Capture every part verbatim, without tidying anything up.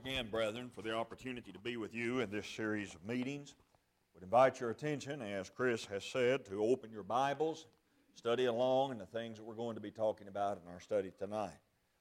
again, brethren, for the opportunity to be with you in this series of meetings. Would invite your attention, as Chris has said, to open your Bibles, study along in the things that we're going to be talking about in our study tonight.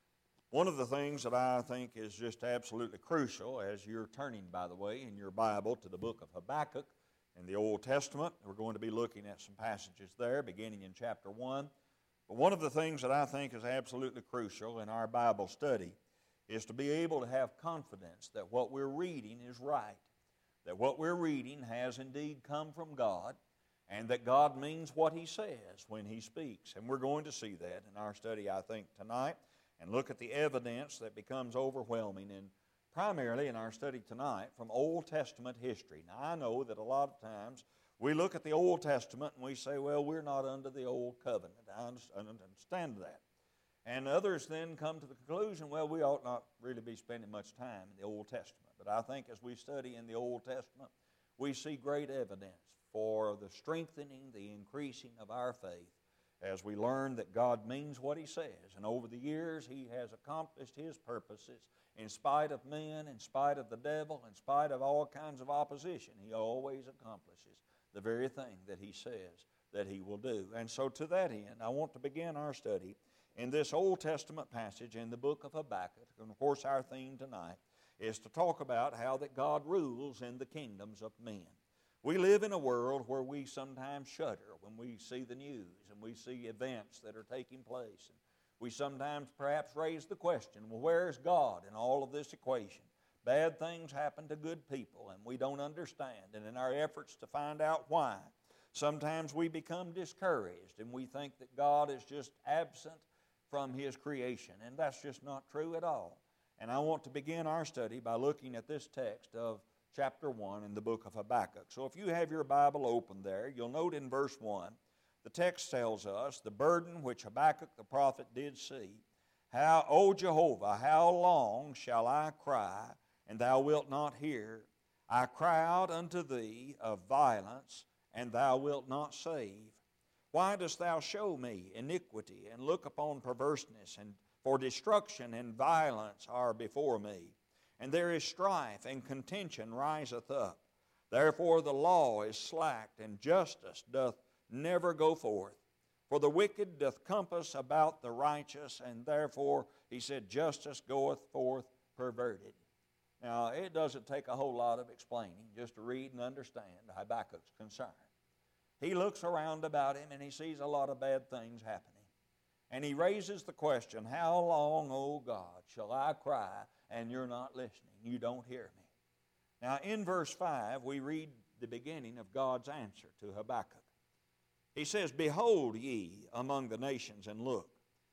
One of the things that I think is just absolutely crucial, as you're turning, by the way, in your Bible to the book of Habakkuk in the Old Testament, we're going to be looking at some passages there, beginning in chapter one. But one of the things that I think is absolutely crucial in our Bible study is to be able to have confidence that what we're reading is right, that what we're reading has indeed come from God, and that God means what He says when He speaks. And we're going to see that in our study, I think, tonight, and look at the evidence that becomes overwhelming, and primarily in our study tonight, from Old Testament history. Now, I know that a lot of times we look at the Old Testament and we say, well, we're not under the Old Covenant. I understand that. And others then come to the conclusion, well, we ought not really be spending much time in the Old Testament. But I think as we study in the Old Testament, we see great evidence for the strengthening, the increasing of our faith as we learn that God means what He says. And over the years, He has accomplished His purposes in spite of men, in spite of the devil, in spite of all kinds of opposition. He always accomplishes the very thing that He says that He will do. And so to that end, I want to begin our study in this Old Testament passage in the book of Habakkuk. And of course our theme tonight is to talk about how that God rules in the kingdoms of men. We live in a world where we sometimes shudder when we see the news and we see events that are taking place. And we sometimes perhaps raise the question, well, where's God in all of this equation? Bad things happen to good people and we don't understand. And in our efforts to find out why, sometimes we become discouraged and we think that God is just absent from His creation, and that's just not true at all. And I want to begin our study by looking at this text of chapter one in the book of Habakkuk. So if you have your Bible open there, you'll note in verse one, the text tells us, the burden which Habakkuk the prophet did see, how, O Jehovah, how long shall I cry, and thou wilt not hear? I cry out unto thee of violence, and thou wilt not save. Why dost thou show me iniquity, and look upon perverseness? And for destruction and violence are before me. And there is strife, and contention riseth up. Therefore the law is slacked, and justice doth never go forth. For the wicked doth compass about the righteous, and therefore, he said, justice goeth forth perverted. Now, it doesn't take a whole lot of explaining just to read and understand Habakkuk's concern. He looks around about him and he sees a lot of bad things happening. And he raises the question, how long, O God, shall I cry and you're not listening? You don't hear me. Now in verse five we read the beginning of God's answer to Habakkuk. He says, behold ye among the nations and look,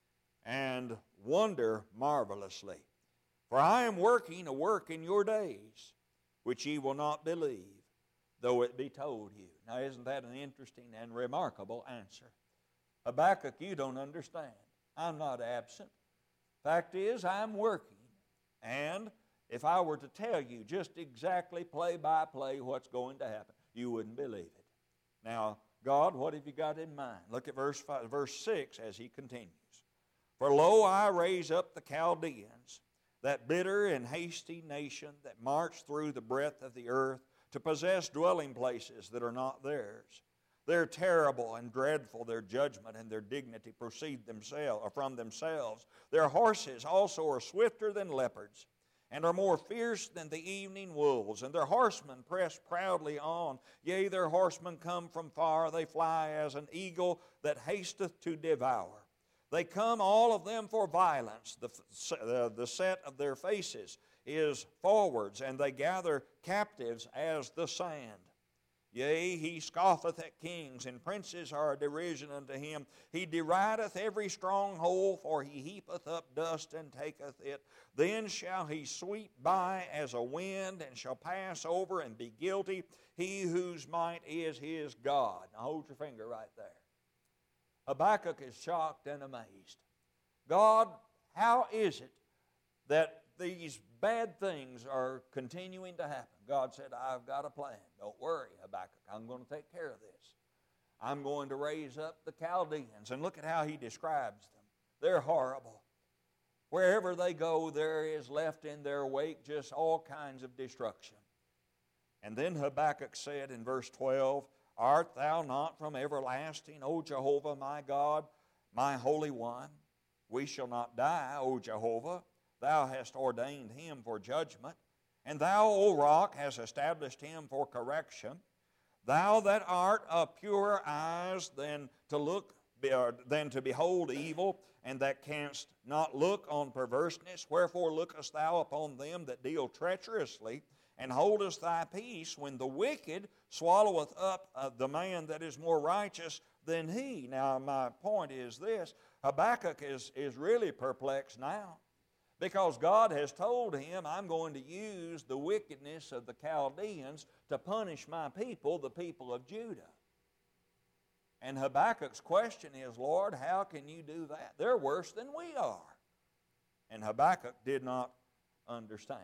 and wonder marvelously. For I am working a work in your days, which ye will not believe, though it be told you. Now, isn't that an interesting and remarkable answer? Habakkuk, you don't understand. I'm not absent. Fact is, I'm working. And if I were to tell you just exactly play by play what's going to happen, you wouldn't believe it. Now, God, what have you got in mind? Look at verse five, verse six as he continues. For lo, I raise up the Chaldeans, that bitter and hasty nation that march through the breadth of the earth, to possess dwelling places that are not theirs. They're terrible and dreadful, their judgment and their dignity proceed themselves, or from themselves. Their horses also are swifter than leopards, and are more fierce than the evening wolves. And their horsemen press proudly on. Yea, their horsemen come from far, they fly as an eagle that hasteth to devour. They come all of them for violence. The, uh, the set of their faces is forwards, and they gather captives as the sand. Yea, he scoffeth at kings, and princes are a derision unto him. He derideth every stronghold, for he heapeth up dust and taketh it. Then shall he sweep by as a wind, and shall pass over and be guilty, he whose might is his God. Now hold your finger right there. Habakkuk is shocked and amazed. God, how is it that these bad things are continuing to happen? God said, I've got a plan. Don't worry, Habakkuk. I'm going to take care of this. I'm going to raise up the Chaldeans. And look at how he describes them. They're horrible. Wherever they go, there is left in their wake just all kinds of destruction. And then Habakkuk said in verse twelve, Art thou not from everlasting, O Jehovah my God, my Holy One? We shall not die, O Jehovah. Thou hast ordained him for judgment, and thou, O rock, hast established him for correction. Thou that art of purer eyes than to look than to behold evil, and that canst not look on perverseness, wherefore lookest thou upon them that deal treacherously, and holdest thy peace when the wicked swalloweth up uh, the man that is more righteous than he? Now my point is this, Habakkuk is, is really perplexed now, because God has told him, I'm going to use the wickedness of the Chaldeans to punish my people, the people of Judah. And Habakkuk's question is, Lord, how can you do that? They're worse than we are. And Habakkuk did not understand.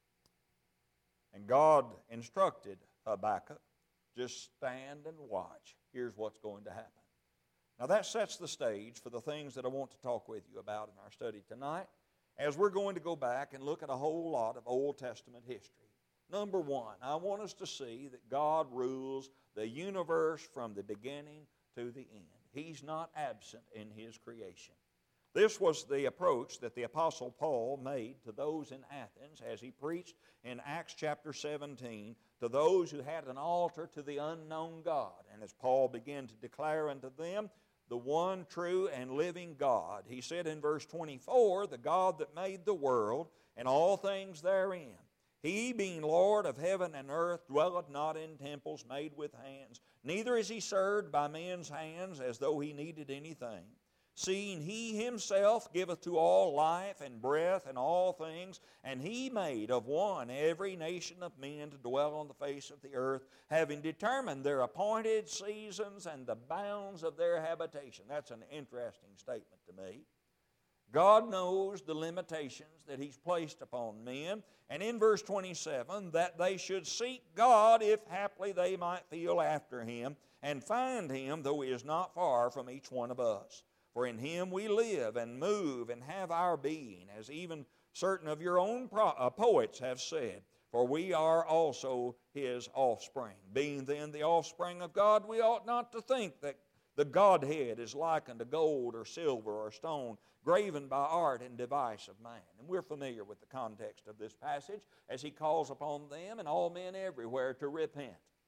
And God instructed Habakkuk, just stand and watch. Here's what's going to happen. Now that sets the stage for the things that I want to talk with you about in our study tonight, as we're going to go back and look at a whole lot of Old Testament history. Number one, I want us to see that God rules the universe from the beginning to the end. He's not absent in His creation. This was the approach that the Apostle Paul made to those in Athens as he preached in Acts chapter seventeen to those who had an altar to the unknown God. And as Paul began to declare unto them the one true and living God, he said in verse twenty-four, the God that made the world and all things therein, He being Lord of heaven and earth, dwelleth not in temples made with hands, neither is He served by men's hands as though He needed anything. Seeing He Himself giveth to all life and breath and all things, and He made of one every nation of men to dwell on the face of the earth, having determined their appointed seasons and the bounds of their habitation. That's an interesting statement to me. God knows the limitations that He's placed upon men. And in verse twenty-seven, that they should seek God if haply they might feel after Him, and find Him, though He is not far from each one of us. For in Him we live and move and have our being, as even certain of your own pro- uh, poets have said, for we are also His offspring. Being then the offspring of God, we ought not to think that the Godhead is likened to gold or silver or stone, graven by art and device of man. And we're familiar with the context of this passage as he calls upon them and all men everywhere to repent.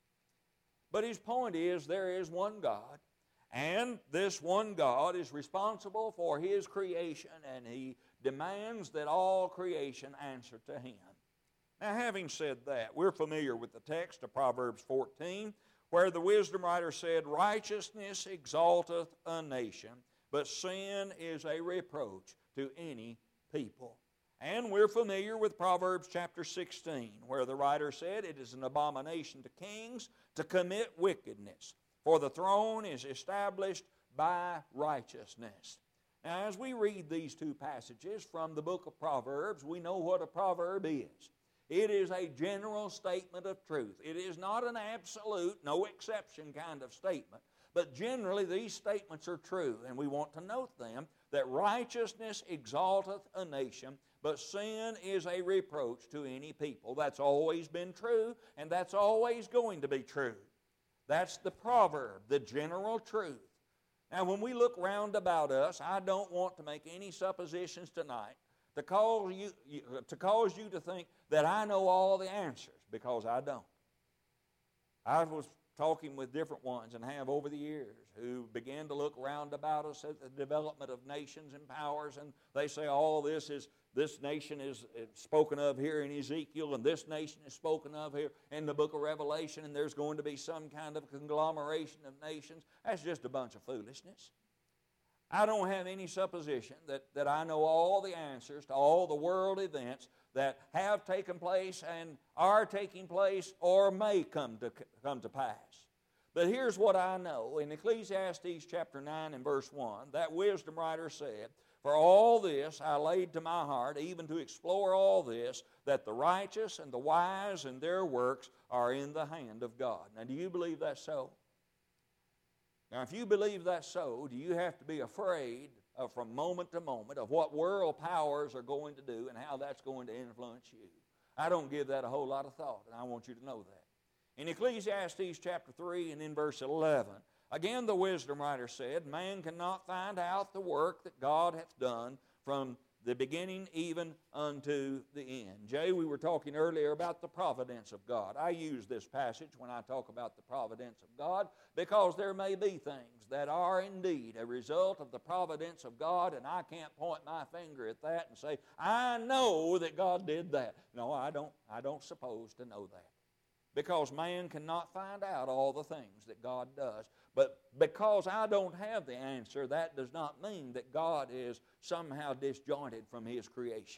But his point is, there is one God, and this one God is responsible for His creation, and He demands that all creation answer to Him. Now, having said that, we're familiar with the text of Proverbs fourteen, where the wisdom writer said, righteousness exalteth a nation, but sin is a reproach to any people. And we're familiar with Proverbs chapter sixteen, where the writer said, it is an abomination to kings to commit wickedness, for the throne is established by righteousness. Now, as we read these two passages from the book of Proverbs, we know what a proverb is. It is a general statement of truth. It is not an absolute, no exception kind of statement, but generally these statements are true, and we want to note them, that righteousness exalteth a nation, but sin is a reproach to any people. That's always been true, and that's always going to be true. That's the proverb, the general truth. Now, when we look round about us, I don't want to make any suppositions tonight to cause you, to cause you to think that I know all the answers, because I don't. I was talking with different ones, and have over the years, who began to look round about us at the development of nations and powers, and they say all this is, this nation is spoken of here in Ezekiel, and this nation is spoken of here in the book of Revelation, and there's going to be some kind of conglomeration of nations. That's just a bunch of foolishness. I don't have any supposition that, that I know all the answers to all the world events that have taken place and are taking place or may come to, come to pass. But here's what I know. In Ecclesiastes chapter nine and verse one, that wisdom writer said, for all this I laid to my heart, even to explore all this, that the righteous and the wise and their works are in the hand of God. Now, do you believe that's so? Now, if you believe that's so, do you have to be afraid uh, from moment to moment of what world powers are going to do and how that's going to influence you. I don't give that a whole lot of thought, and I want you to know that. In Ecclesiastes chapter three and in verse eleven, again the wisdom writer said, man cannot find out the work that God hath done from the beginning even unto the end. Jay, we were talking earlier about the providence of God. I use this passage when I talk about the providence of God because there may be things that are indeed a result of the providence of God, and I can't point my finger at that and say, I know that God did that. No, I don't, I don't suppose to know that. Because man cannot find out all the things that God does. But because I don't have the answer, that does not mean that God is somehow disjointed from His creation.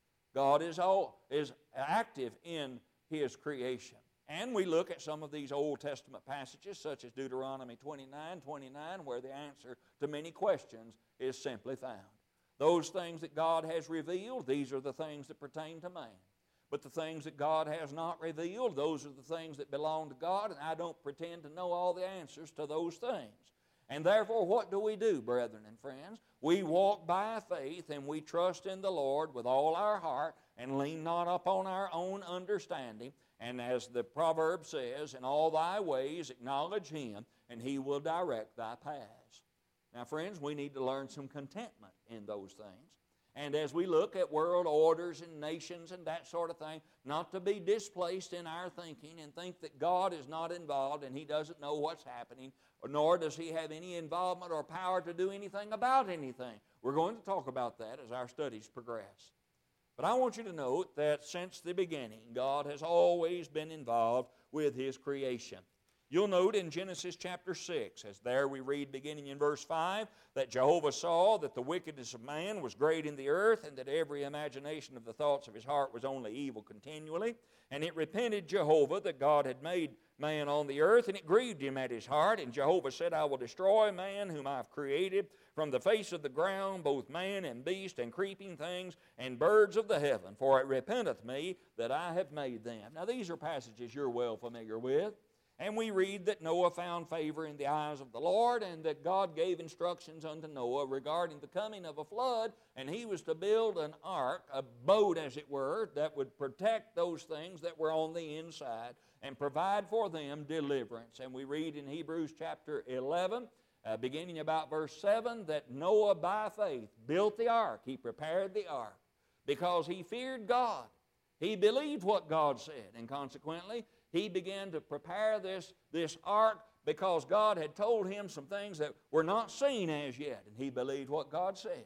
God is, all, is active in His creation. And we look at some of these Old Testament passages, such as Deuteronomy twenty-nine twenty-nine, where the answer to many questions is simply found. Those things that God has revealed, these are the things that pertain to man. But the things that God has not revealed, those are the things that belong to God, and I don't pretend to know all the answers to those things. And therefore, what do we do, brethren and friends? We walk by faith, and we trust in the Lord with all our heart, and lean not upon our own understanding. And as the proverb says, in all thy ways acknowledge Him, and He will direct thy paths. Now, friends, we need to learn some contentment in those things. And as we look at world orders and nations and that sort of thing, not to be displaced in our thinking and think that God is not involved and He doesn't know what's happening, nor does He have any involvement or power to do anything about anything. We're going to talk about that as our studies progress. But I want you to note that since the beginning, God has always been involved with His creation. You'll note in Genesis chapter six, as there we read beginning in verse five, that Jehovah saw that the wickedness of man was great in the earth, and that every imagination of the thoughts of his heart was only evil continually. And it repented Jehovah that God had made man on the earth, and it grieved him at his heart. And Jehovah said, I will destroy man whom I have created from the face of the ground, both man and beast and creeping things and birds of the heaven, for it repenteth me that I have made them. Now these are passages you're well familiar with. And we read that Noah found favor in the eyes of the Lord, and that God gave instructions unto Noah regarding the coming of a flood, and he was to build an ark, a boat as it were, that would protect those things that were on the inside and provide for them deliverance. And we read in Hebrews chapter eleven, uh, beginning about verse seven, that Noah by faith built the ark. He prepared the ark because he feared God. He believed what God said, and consequently, he began to prepare this, this ark because God had told him some things that were not seen as yet, and he believed what God said.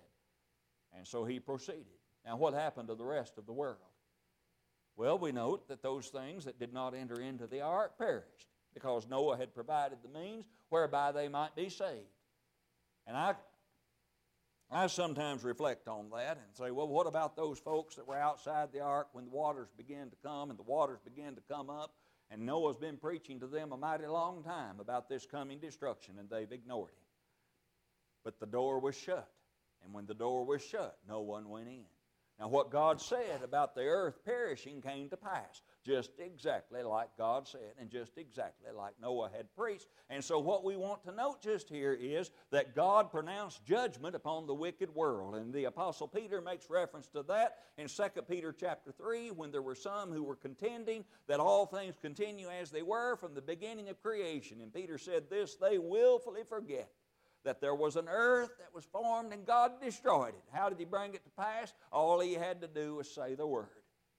And so he proceeded. Now, what happened to the rest of the world? Well, we note that those things that did not enter into the ark perished because Noah had provided the means whereby they might be saved. And I, I sometimes reflect on that and say, well, what about those folks that were outside the ark when the waters began to come and the waters began to come up? And Noah's been preaching to them a mighty long time about this coming destruction, and they've ignored him. But the door was shut, and when the door was shut, no one went in. Now, what God said about the earth perishing came to pass, just exactly like God said, and just exactly like Noah had preached. And so what we want to note just here is that God pronounced judgment upon the wicked world. And the Apostle Peter makes reference to that in Second Peter chapter three, when there were some who were contending that all things continue as they were from the beginning of creation. And Peter said this, they willfully forget that there was an earth that was formed and God destroyed it. How did He bring it to pass? All He had to do was say the word.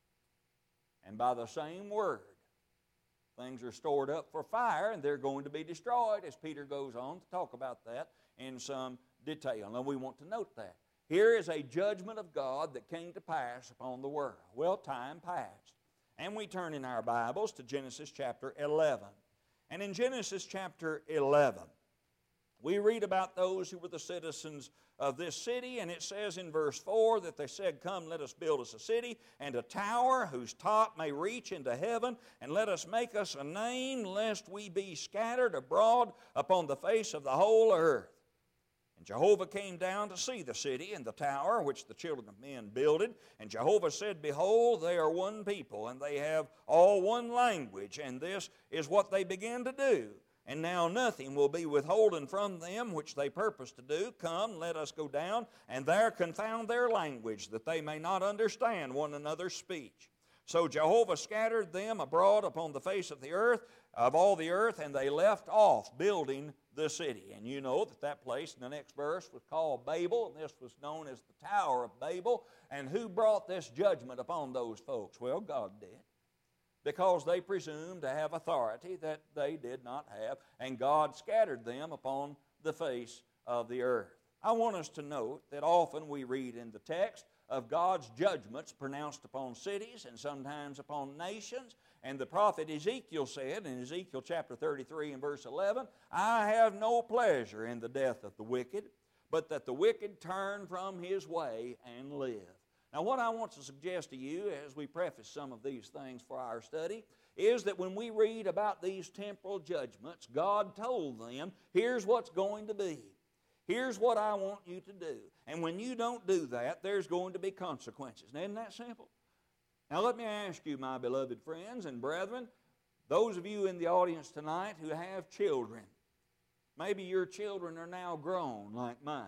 And by the same word, things are stored up for fire and they're going to be destroyed, as Peter goes on to talk about that in some detail. And we want to note that. Here is a judgment of God that came to pass upon the world. Well, time passed. And we turn in our Bibles to Genesis chapter eleven. And in Genesis chapter eleven, we read about those who were the citizens of this city, and it says in verse four that they said, come, let us build us a city and a tower whose top may reach into heaven, and let us make us a name, lest we be scattered abroad upon the face of the whole earth. And Jehovah came down to see the city and the tower which the children of men builded. And Jehovah said, behold, they are one people, and they have all one language, and this is what they began to do. And now nothing will be withholden from them which they purpose to do. Come, let us go down, and there confound their language, that they may not understand one another's speech. So Jehovah scattered them abroad upon the face of the earth, of all the earth, and they left off building the city. And you know that that place in the next verse was called Babel, and this was known as the Tower of Babel. And who brought this judgment upon those folks? Well, God did, because they presumed to have authority that they did not have, and God scattered them upon the face of the earth. I want us to note that often we read in the text of God's judgments pronounced upon cities and sometimes upon nations. And the prophet Ezekiel said in Ezekiel chapter thirty-three and verse eleven, I have no pleasure in the death of the wicked, but that the wicked turn from his way and live. Now, what I want to suggest to you as we preface some of these things for our study is that when we read about these temporal judgments, God told them, here's what's going to be. Here's what I want you to do. And when you don't do that, there's going to be consequences. Now, isn't that simple? Now, let me ask you, my beloved friends and brethren, those of you in the audience tonight who have children, maybe your children are now grown like mine.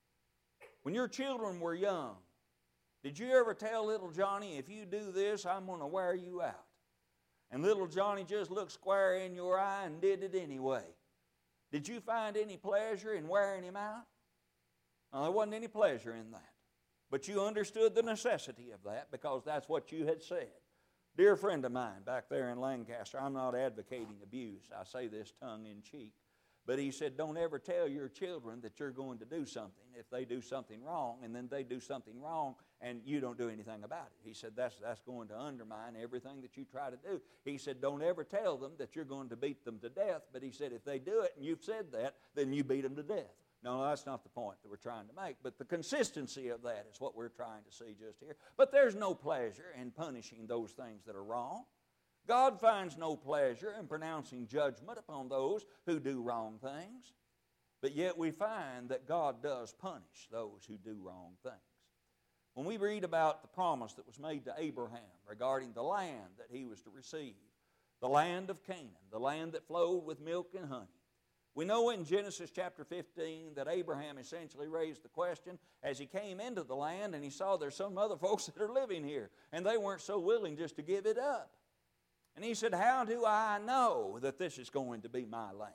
When your children were young, did you ever tell little Johnny, if you do this, I'm going to wear you out? And little Johnny just looked square in your eye and did it anyway. Did you find any pleasure in wearing him out? No, there wasn't any pleasure in that. But you understood the necessity of that because that's what you had said. Dear friend of mine back there in Lancaster, I'm not advocating abuse. I say this tongue in cheek. But he said, don't ever tell your children that you're going to do something if they do something wrong, and then they do something wrong and you don't do anything about it. He said, that's, that's going to undermine everything that you try to do. He said, don't ever tell them that you're going to beat them to death. But he said, if they do it and you've said that, then you beat them to death. No, that's not the point that we're trying to make. But the consistency of that is what we're trying to see just here. But there's no pleasure in punishing those things that are wrong. God finds no pleasure in pronouncing judgment upon those who do wrong things, but yet we find that God does punish those who do wrong things. When we read about the promise that was made to Abraham regarding the land that he was to receive, the land of Canaan, the land that flowed with milk and honey, we know in Genesis chapter fifteen that Abraham essentially raised the question as he came into the land and he saw there's some other folks that are living here, and they weren't so willing just to give it up. And he said, how do I know that this is going to be my land?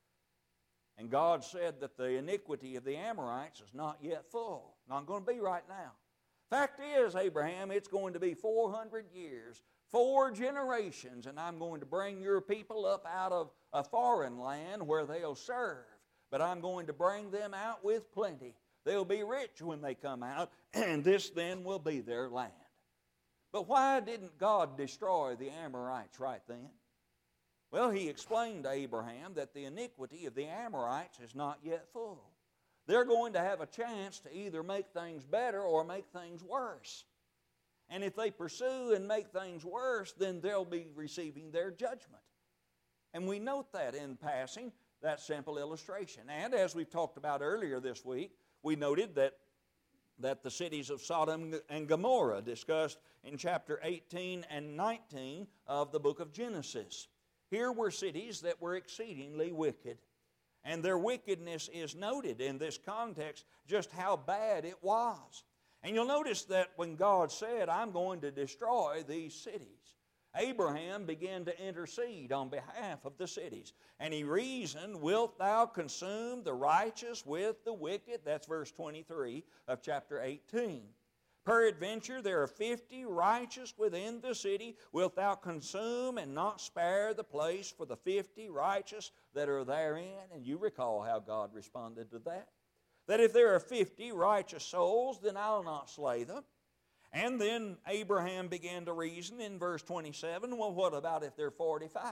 And God said that the iniquity of the Amorites is not yet full. Not going to be right now. Fact is, Abraham, it's going to be four hundred years, four generations, and I'm going to bring your people up out of a foreign land where they'll serve. But I'm going to bring them out with plenty. They'll be rich when they come out, and this then will be their land. But why didn't God destroy the Amorites right then? Well, he explained to Abraham that the iniquity of the Amorites is not yet full. They're going to have a chance to either make things better or make things worse. And if they pursue and make things worse, then they'll be receiving their judgment. And we note that in passing, that simple illustration. And as we've talked about earlier this week, we noted that that the cities of Sodom and Gomorrah discussed in chapter eighteen and nineteen of the book of Genesis. Here were cities that were exceedingly wicked. And their wickedness is noted in this context, just how bad it was. And you'll notice that when God said, I'm going to destroy these cities, Abraham began to intercede on behalf of the cities. And he reasoned, wilt thou consume the righteous with the wicked? That's verse twenty-three of chapter eighteen. Peradventure there are fifty righteous within the city. Wilt thou consume and not spare the place for the fifty righteous that are therein? And you recall how God responded to that. That if there are fifty righteous souls, then I'll not slay them. And then Abraham began to reason in verse twenty-seven, well, what about if there are forty-five?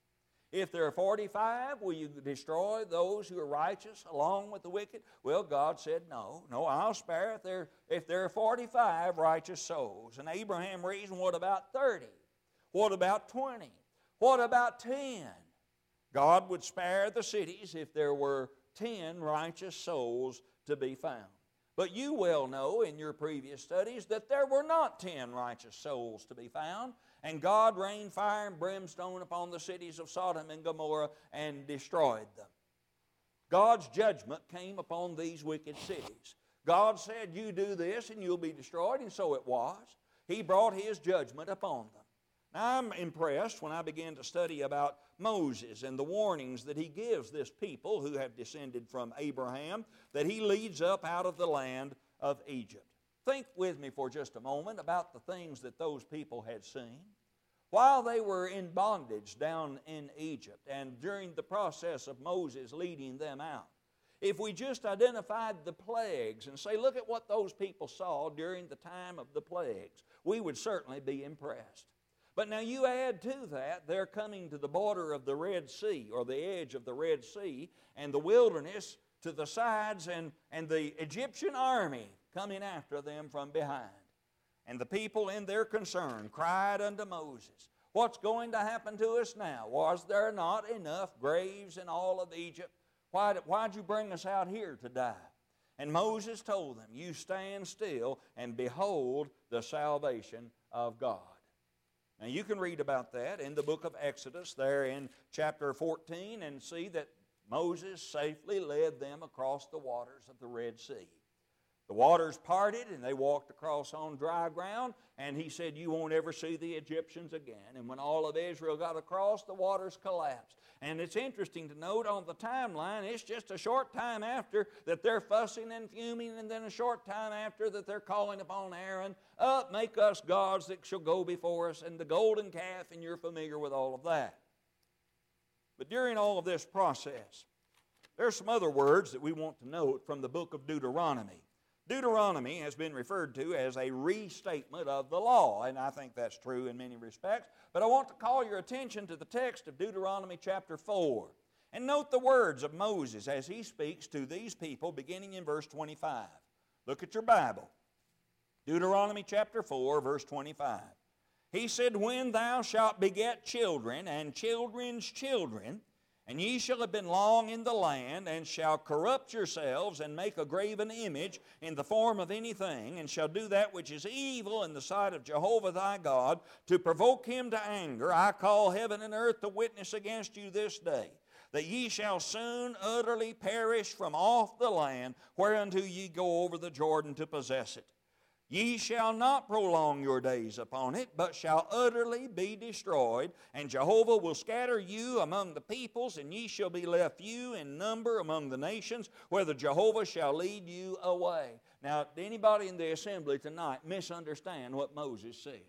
If there are forty-five, will you destroy those who are righteous along with the wicked? Well, God said, no, no, I'll spare if there, if there are forty-five righteous souls. And Abraham reasoned, what about thirty? What about twenty? What about ten? God would spare the cities if there were ten righteous souls to be found. But you well know in your previous studies that there were not ten righteous souls to be found. And God rained fire and brimstone upon the cities of Sodom and Gomorrah and destroyed them. God's judgment came upon these wicked cities. God said, you do this and you'll be destroyed, and so it was. He brought His judgment upon them. Now, I'm impressed when I began to study about Moses and the warnings that he gives this people who have descended from Abraham, that he leads up out of the land of Egypt. Think with me for just a moment about the things that those people had seen. While they were in bondage down in Egypt and during the process of Moses leading them out, if we just identified the plagues and say, look at what those people saw during the time of the plagues, we would certainly be impressed. But now you add to that, they're coming to the border of the Red Sea, or the edge of the Red Sea, and the wilderness to the sides, and, and the Egyptian army coming after them from behind. And the people in their concern cried unto Moses, what's going to happen to us now? Was there not enough graves in all of Egypt? Why, why'd you bring us out here to die? And Moses told them, you stand still and behold the salvation of God. Now you can read about that in the book of Exodus there in chapter fourteen and see that Moses safely led them across the waters of the Red Sea. The waters parted and they walked across on dry ground, and he said, you won't ever see the Egyptians again. And when all of Israel got across, the waters collapsed. And it's interesting to note on the timeline, it's just a short time after that they're fussing and fuming, and then a short time after that they're calling upon Aaron, up, make us gods that shall go before us, and the golden calf, and you're familiar with all of that. But during all of this process, there's some other words that we want to note from the book of Deuteronomy. Deuteronomy has been referred to as a restatement of the law, and I think that's true in many respects. But I want to call your attention to the text of Deuteronomy chapter four. And note the words of Moses as he speaks to these people beginning in verse twenty-five. Look at your Bible. Deuteronomy chapter four, verse twenty-five. He said, when thou shalt beget children and children's children, and ye shall have been long in the land, and shall corrupt yourselves, and make a graven image in the form of anything, and shall do that which is evil in the sight of Jehovah thy God, to provoke him to anger, I call heaven and earth to witness against you this day, that ye shall soon utterly perish from off the land, whereunto ye go over the Jordan to possess it. Ye shall not prolong your days upon it, but shall utterly be destroyed. And Jehovah will scatter you among the peoples, and ye shall be left few in number among the nations, whither Jehovah shall lead you away. Now, did anybody in the assembly tonight misunderstand what Moses said?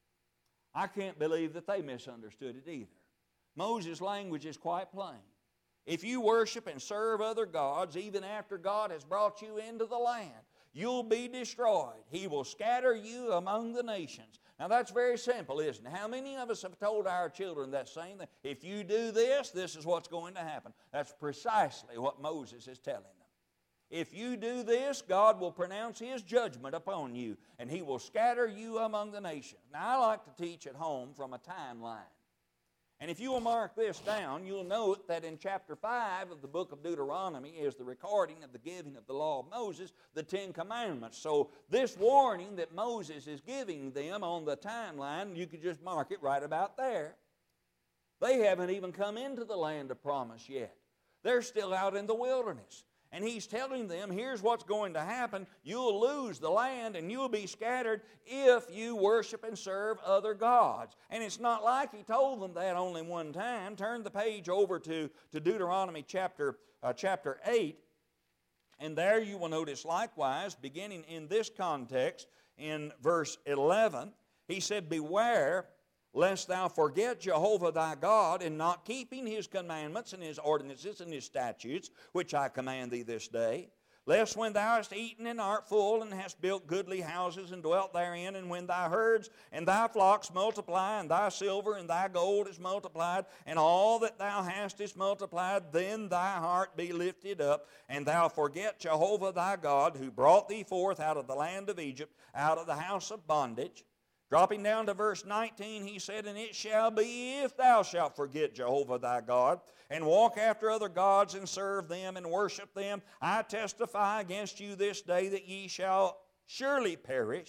I can't believe that they misunderstood it either. Moses' language is quite plain. If you worship and serve other gods, even after God has brought you into the land, you'll be destroyed. He will scatter you among the nations. Now that's very simple, isn't it? How many of us have told our children that same thing? If you do this, this is what's going to happen. That's precisely what Moses is telling them. If you do this, God will pronounce His judgment upon you, and He will scatter you among the nations. Now I like to teach at home from a timeline. And if you will mark this down, you'll note that in chapter five of the book of Deuteronomy is the recording of the giving of the law of Moses, the Ten Commandments. So this warning that Moses is giving them on the timeline, you could just mark it right about there. They haven't even come into the land of promise yet. They're still out in the wilderness. And he's telling them, here's what's going to happen. You'll lose the land and you'll be scattered if you worship and serve other gods. And it's not like he told them that only one time. Turn the page over to, to Deuteronomy chapter, uh, chapter eight. And there you will notice likewise, beginning in this context, in verse eleven, he said, beware lest thou forget Jehovah thy God in not keeping His commandments and His ordinances and His statutes, which I command thee this day. Lest when thou hast eaten and art full, and hast built goodly houses and dwelt therein, and when thy herds and thy flocks multiply, and thy silver and thy gold is multiplied, and all that thou hast is multiplied, then thy heart be lifted up, and thou forget Jehovah thy God, who brought thee forth out of the land of Egypt, out of the house of bondage. Dropping down to verse nineteen, he said, and it shall be, if thou shalt forget Jehovah thy God, and walk after other gods, and serve them, and worship them, I testify against you this day that ye shall surely perish.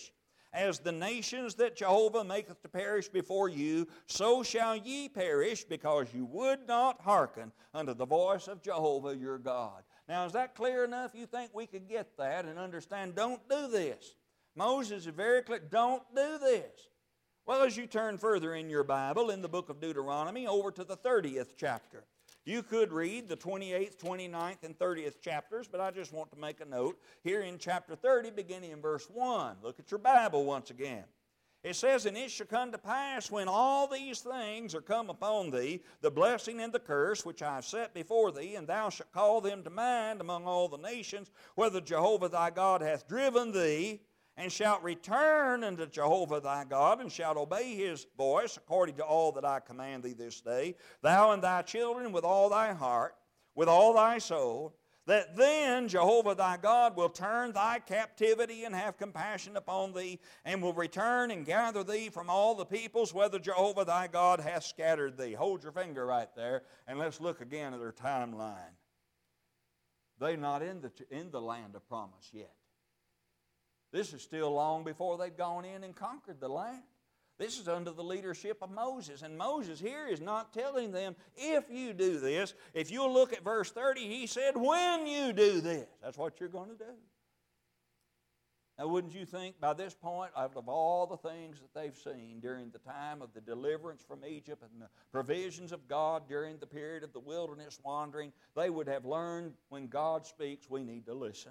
As the nations that Jehovah maketh to perish before you, so shall ye perish, because you would not hearken unto the voice of Jehovah your God. Now, is that clear enough? You think we could get that and understand? Don't do this. Moses is very clear. Don't do this. Well, as you turn further in your Bible, in the book of Deuteronomy, over to the thirtieth chapter. You could read the twenty-eighth, twenty-ninth, and thirtieth chapters, but I just want to make a note here in chapter thirty, beginning in verse one. Look at your Bible once again. It says, And it shall come to pass, when all these things are come upon thee, the blessing and the curse which I have set before thee, and thou shalt call them to mind among all the nations, whether Jehovah thy God hath driven thee, and shalt return unto Jehovah thy God, and shalt obey his voice, according to all that I command thee this day, thou and thy children with all thy heart, with all thy soul, that then Jehovah thy God will turn thy captivity and have compassion upon thee, and will return and gather thee from all the peoples, whether Jehovah thy God hath scattered thee. Hold your finger right there, and let's look again at their timeline. They're not in the, in the land of promise yet. This is still long before they've gone in and conquered the land. This is under the leadership of Moses. And Moses here is not telling them, if you do this. If you'll look at verse thirty, he said, when you do this. That's what you're going to do. Now, wouldn't you think by this point, out of all the things that they've seen during the time of the deliverance from Egypt and the provisions of God during the period of the wilderness wandering, they would have learned when God speaks, we need to listen.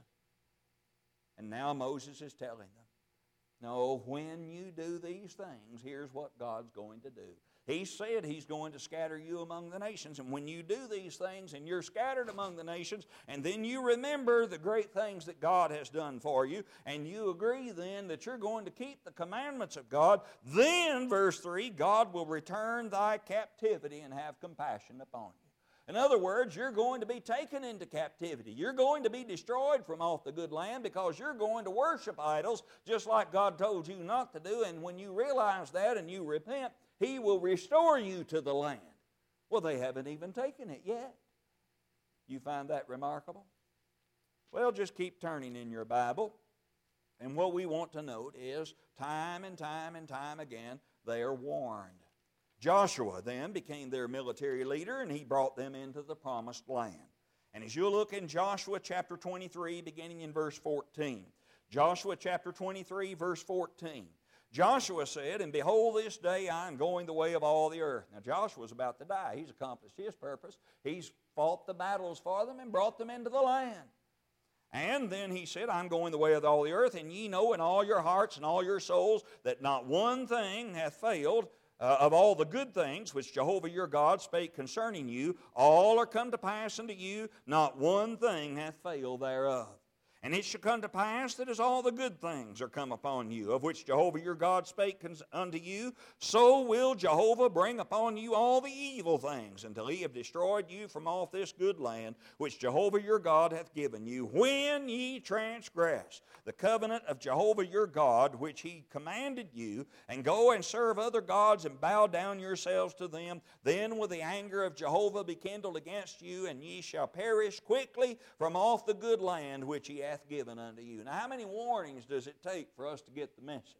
And now Moses is telling them, no, when you do these things, here's what God's going to do. He said He's going to scatter you among the nations. And when you do these things and you're scattered among the nations, and then you remember the great things that God has done for you, and you agree then that you're going to keep the commandments of God, then, verse three, God will return thy captivity and have compassion upon you. In other words, you're going to be taken into captivity. You're going to be destroyed from off the good land because you're going to worship idols just like God told you not to do. And when you realize that and you repent, He will restore you to the land. Well, they haven't even taken it yet. You find that remarkable? Well, just keep turning in your Bible. And what we want to note is time and time and time again, they are warned. Joshua then became their military leader, and he brought them into the promised land. And as you look in Joshua chapter twenty-three, beginning in verse fourteen, Joshua chapter twenty-three, verse fourteen, Joshua said, And behold, this day I am going the way of all the earth. Now Joshua's about to die. He's accomplished his purpose. He's fought the battles for them and brought them into the land. And then he said, I'm going the way of all the earth, and ye know in all your hearts and all your souls that not one thing hath failed Uh, of all the good things which Jehovah your God spake concerning you, all are come to pass unto you, not one thing hath failed thereof. And it shall come to pass that as all the good things are come upon you, of which Jehovah your God spake unto you, so will Jehovah bring upon you all the evil things, until He have destroyed you from off this good land, which Jehovah your God hath given you, when ye transgress the covenant of Jehovah your God, which He commanded you, and go and serve other gods, and bow down yourselves to them. Then will the anger of Jehovah be kindled against you, and ye shall perish quickly from off the good land which He hath given unto you. Now, how many warnings does it take for us to get the message?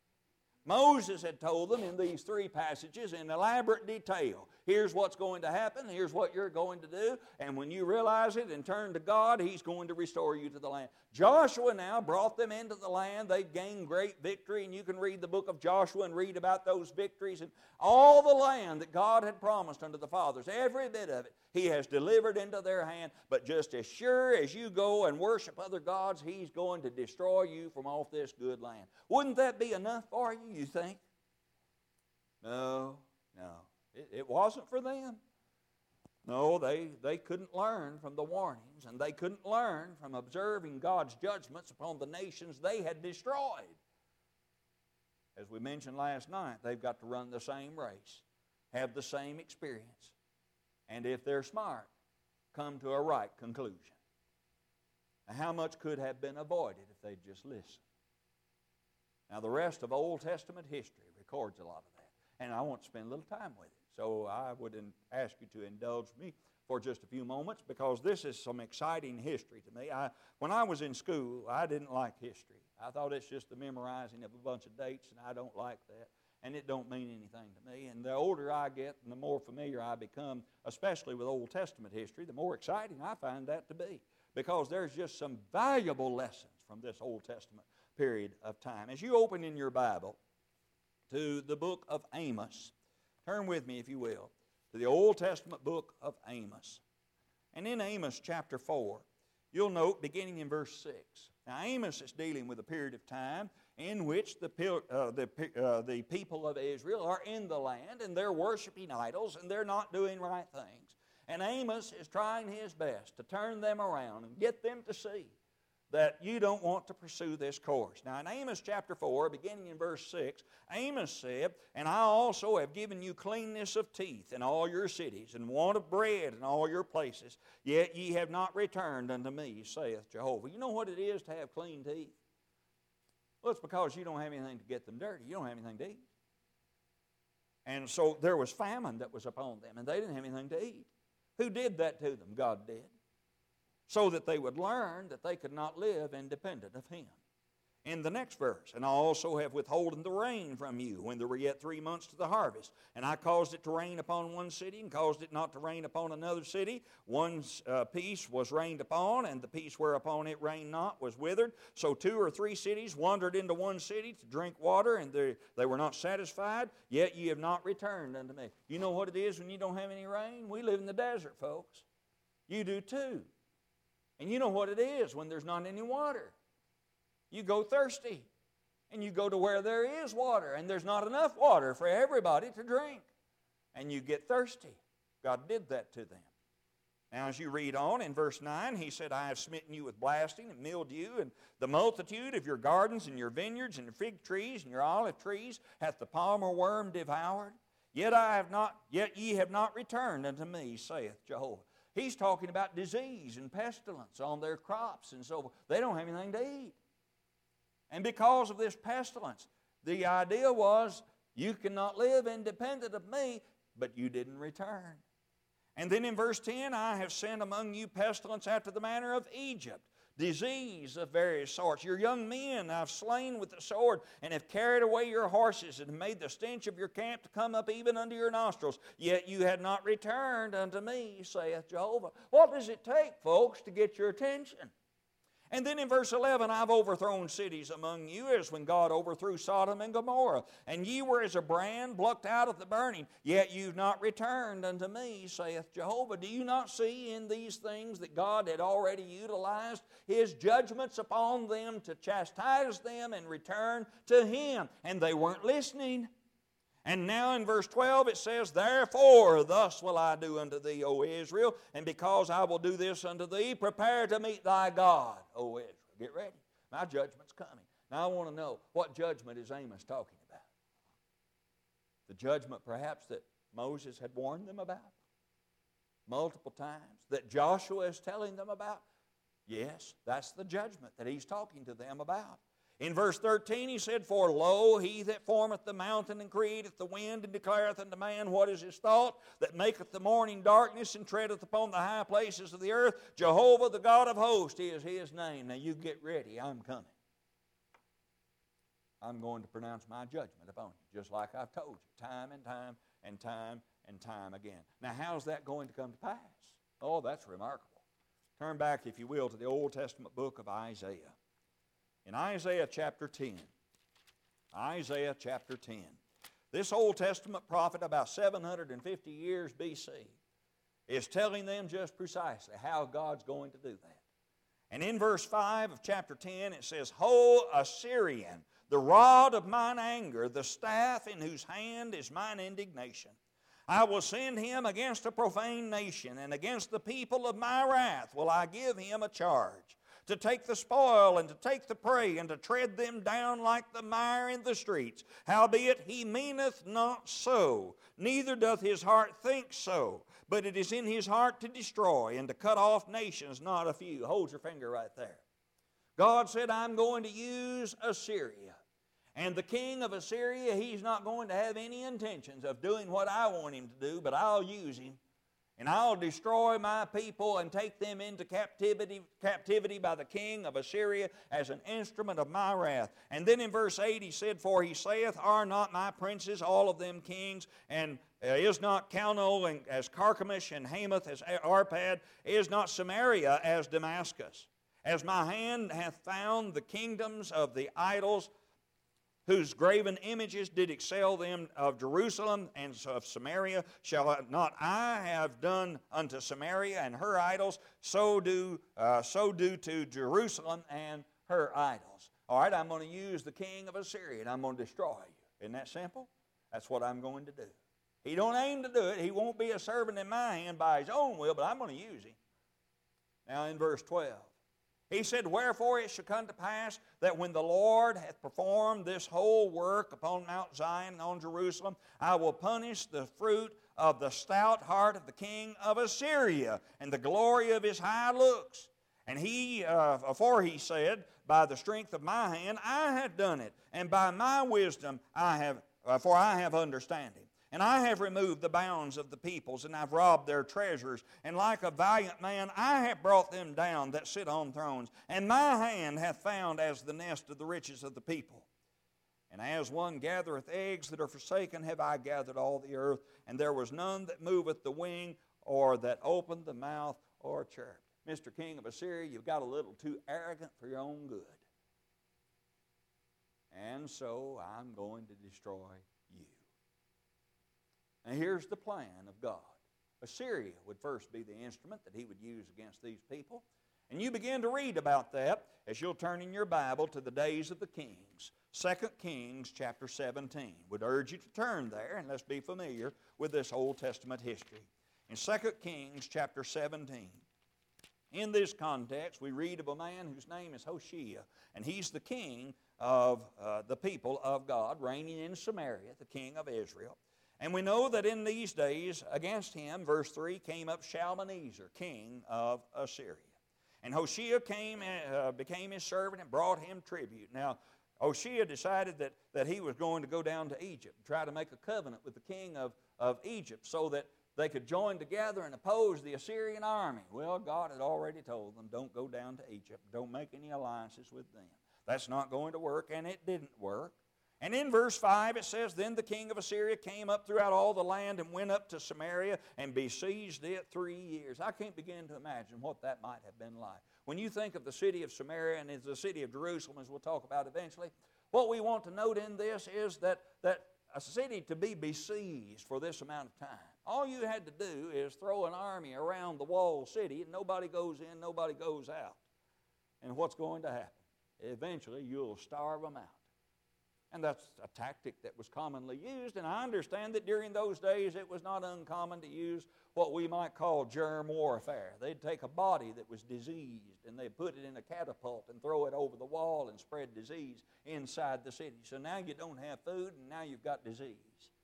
Moses had told them in these three passages in elaborate detail. Here's what's going to happen. Here's what you're going to do. And when you realize it and turn to God, He's going to restore you to the land. Joshua now brought them into the land. They've gained great victory. And you can read the book of Joshua and read about those victories. And all the land that God had promised unto the fathers, every bit of it, He has delivered into their hand. But just as sure as you go and worship other gods, He's going to destroy you from off this good land. Wouldn't that be enough for you, you think? No, no. It, it wasn't for them. No, they, they couldn't learn from the warnings, and they couldn't learn from observing God's judgments upon the nations they had destroyed. As we mentioned last night, they've got to run the same race, have the same experience, and if they're smart, come to a right conclusion. Now, how much could have been avoided if they'd just listened? Now, the rest of Old Testament history records a lot of that, and I want to spend a little time with it. So I would ask you to indulge me for just a few moments, because this is some exciting history to me. I, when I was in school, I didn't like history. I thought it's just the memorizing of a bunch of dates, and I don't like that. And it don't mean anything to me. And the older I get and the more familiar I become, especially with Old Testament history, the more exciting I find that to be. Because there's just some valuable lessons from this Old Testament period of time. As you open in your Bible to the book of Amos, turn with me, if you will, to the Old Testament book of Amos. And in Amos chapter four, you'll note beginning in verse six. Now Amos is dealing with a period of time in which the, uh, the, uh, the people of Israel are in the land and they're worshiping idols and they're not doing right things. And Amos is trying his best to turn them around and get them to see that you don't want to pursue this course. Now in Amos chapter four, beginning in verse six, Amos said, "And I also have given you cleanness of teeth in all your cities, and want of bread in all your places, yet ye have not returned unto me, saith Jehovah." You know what it is to have clean teeth? Well, it's because you don't have anything to get them dirty. You don't have anything to eat. And so there was famine that was upon them, and they didn't have anything to eat. Who did that to them? God did. So that they would learn that they could not live independent of Him. In the next verse, "And I also have withholden the rain from you when there were yet three months to the harvest. And I caused it to rain upon one city, and caused it not to rain upon another city. One uh, piece was rained upon, and the piece whereupon it rained not was withered. So two or three cities wandered into one city to drink water, and they, they were not satisfied. Yet ye have not returned unto me." You know what it is when you don't have any rain? We live in the desert, folks. You do too. And you know what it is when there's not any water. You go thirsty, and you go to where there is water, and there's not enough water for everybody to drink, and you get thirsty. God did that to them. Now, as you read on in verse nine, He said, "I have smitten you with blasting and mildew, and the multitude of your gardens and your vineyards and your fig trees and your olive trees hath the palmer worm devoured. Yet I have not, yet ye have not returned unto me, saith Jehovah." He's talking about disease and pestilence on their crops, and so they don't have anything to eat. And because of this pestilence, the idea was, you cannot live independent of me, but you didn't return. And then in verse ten, "I have sent among you pestilence after the manner of Egypt, disease of various sorts. Your young men I've slain with the sword, and have carried away your horses, and made the stench of your camp to come up even unto your nostrils. Yet you had not returned unto me, saith Jehovah." What does it take, folks, to get your attention? And then in verse eleven, "I've overthrown cities among you, as when God overthrew Sodom and Gomorrah. And ye were as a brand plucked out of the burning, yet you've not returned unto me, saith Jehovah." Do you not see in these things that God had already utilized His judgments upon them to chastise them and return to Him? And they weren't listening. And now in verse twelve it says, "Therefore thus will I do unto thee, O Israel, and because I will do this unto thee, prepare to meet thy God, O Israel." Get ready. My judgment's coming. Now I want to know, what judgment is Amos talking about? The judgment perhaps that Moses had warned them about multiple times, that Joshua is telling them about? Yes, that's the judgment that he's talking to them about. In verse thirteen he said, "For lo, he that formeth the mountain and createth the wind and declareth unto man what is his thought, that maketh the morning darkness and treadeth upon the high places of the earth, Jehovah the God of hosts is His name." Now you get ready, I'm coming. I'm going to pronounce my judgment upon you, just like I've told you, time and time and time and time again. Now how's that going to come to pass? Oh, that's remarkable. Turn back, if you will, to the Old Testament book of Isaiah. In Isaiah chapter ten, Isaiah chapter ten, this Old Testament prophet about seven hundred fifty years B C is telling them just precisely how God's going to do that. And in verse five of chapter ten it says, "Ho, Assyrian, the rod of mine anger, the staff in whose hand is mine indignation. I will send him against a profane nation, and against the people of my wrath will I give him a charge, to take the spoil and to take the prey, and to tread them down like the mire in the streets. Howbeit he meaneth not so, neither doth his heart think so, but it is in his heart to destroy and to cut off nations, not a few." Hold your finger right there. God said, I'm going to use Assyria. And the king of Assyria, he's not going to have any intentions of doing what I want him to do, but I'll use him. And I'll destroy my people and take them into captivity, captivity by the king of Assyria as an instrument of my wrath. And then in verse eight he said, For he saith, Are not my princes all of them kings? And uh, is not Calno and as Carchemish and Hamath as Arpad? Is not Samaria as Damascus? As my hand hath found the kingdoms of the idols, whose graven images did excel them of Jerusalem and of Samaria, shall not I have done unto Samaria and her idols, so do, uh, so do to Jerusalem and her idols. All right, I'm going to use the king of Assyria, and I'm going to destroy you. Isn't that simple? That's what I'm going to do. He don't aim to do it. He won't be a servant in my hand by his own will, but I'm going to use him. Now in verse twelve. He said, Wherefore it shall come to pass that when the Lord hath performed this whole work upon Mount Zion and on Jerusalem, I will punish the fruit of the stout heart of the king of Assyria and the glory of his high looks. And he, uh, for he said, By the strength of my hand I have done it, and by my wisdom I have, uh, for I have understanding. And I have removed the bounds of the peoples, and I've robbed their treasures. And like a valiant man, I have brought them down that sit on thrones. And my hand hath found as the nest of the riches of the people. And as one gathereth eggs that are forsaken, have I gathered all the earth. And there was none that moveth the wing, or that opened the mouth, or chirped. Mister King of Assyria, you've got a little too arrogant for your own good. And so I'm going to destroy you. Now here's the plan of God. Assyria would first be the instrument that he would use against these people. And you begin to read about that as you'll turn in your Bible to the days of the kings. Second Kings chapter seventeen. Would urge you to turn there and let's be familiar with this Old Testament history. In Second Kings chapter seventeen. In this context, we read of a man whose name is Hoshea, and he's the king of uh, the people of God, reigning in Samaria, the king of Israel. And we know that in these days, against him, verse three, came up Shalmaneser, king of Assyria. And Hoshea came, uh, became his servant and brought him tribute. Now, Hoshea decided that, that he was going to go down to Egypt and try to make a covenant with the king of, of Egypt so that they could join together and oppose the Assyrian army. Well, God had already told them, don't go down to Egypt. Don't make any alliances with them. That's not going to work, and it didn't work. And in verse five it says, Then the king of Assyria came up throughout all the land and went up to Samaria and besieged it three years. I can't begin to imagine what that might have been like. When you think of the city of Samaria and the city of Jerusalem, as we'll talk about eventually, what we want to note in this is that, that a city to be besieged for this amount of time, all you had to do is throw an army around the walled city and nobody goes in, nobody goes out. And what's going to happen? Eventually you'll starve them out. And that's a tactic that was commonly used, and I understand that during those days it was not uncommon to use what we might call germ warfare. They'd take a body that was diseased and they'd put it in a catapult and throw it over the wall and spread disease inside the city. So now you don't have food and now you've got disease.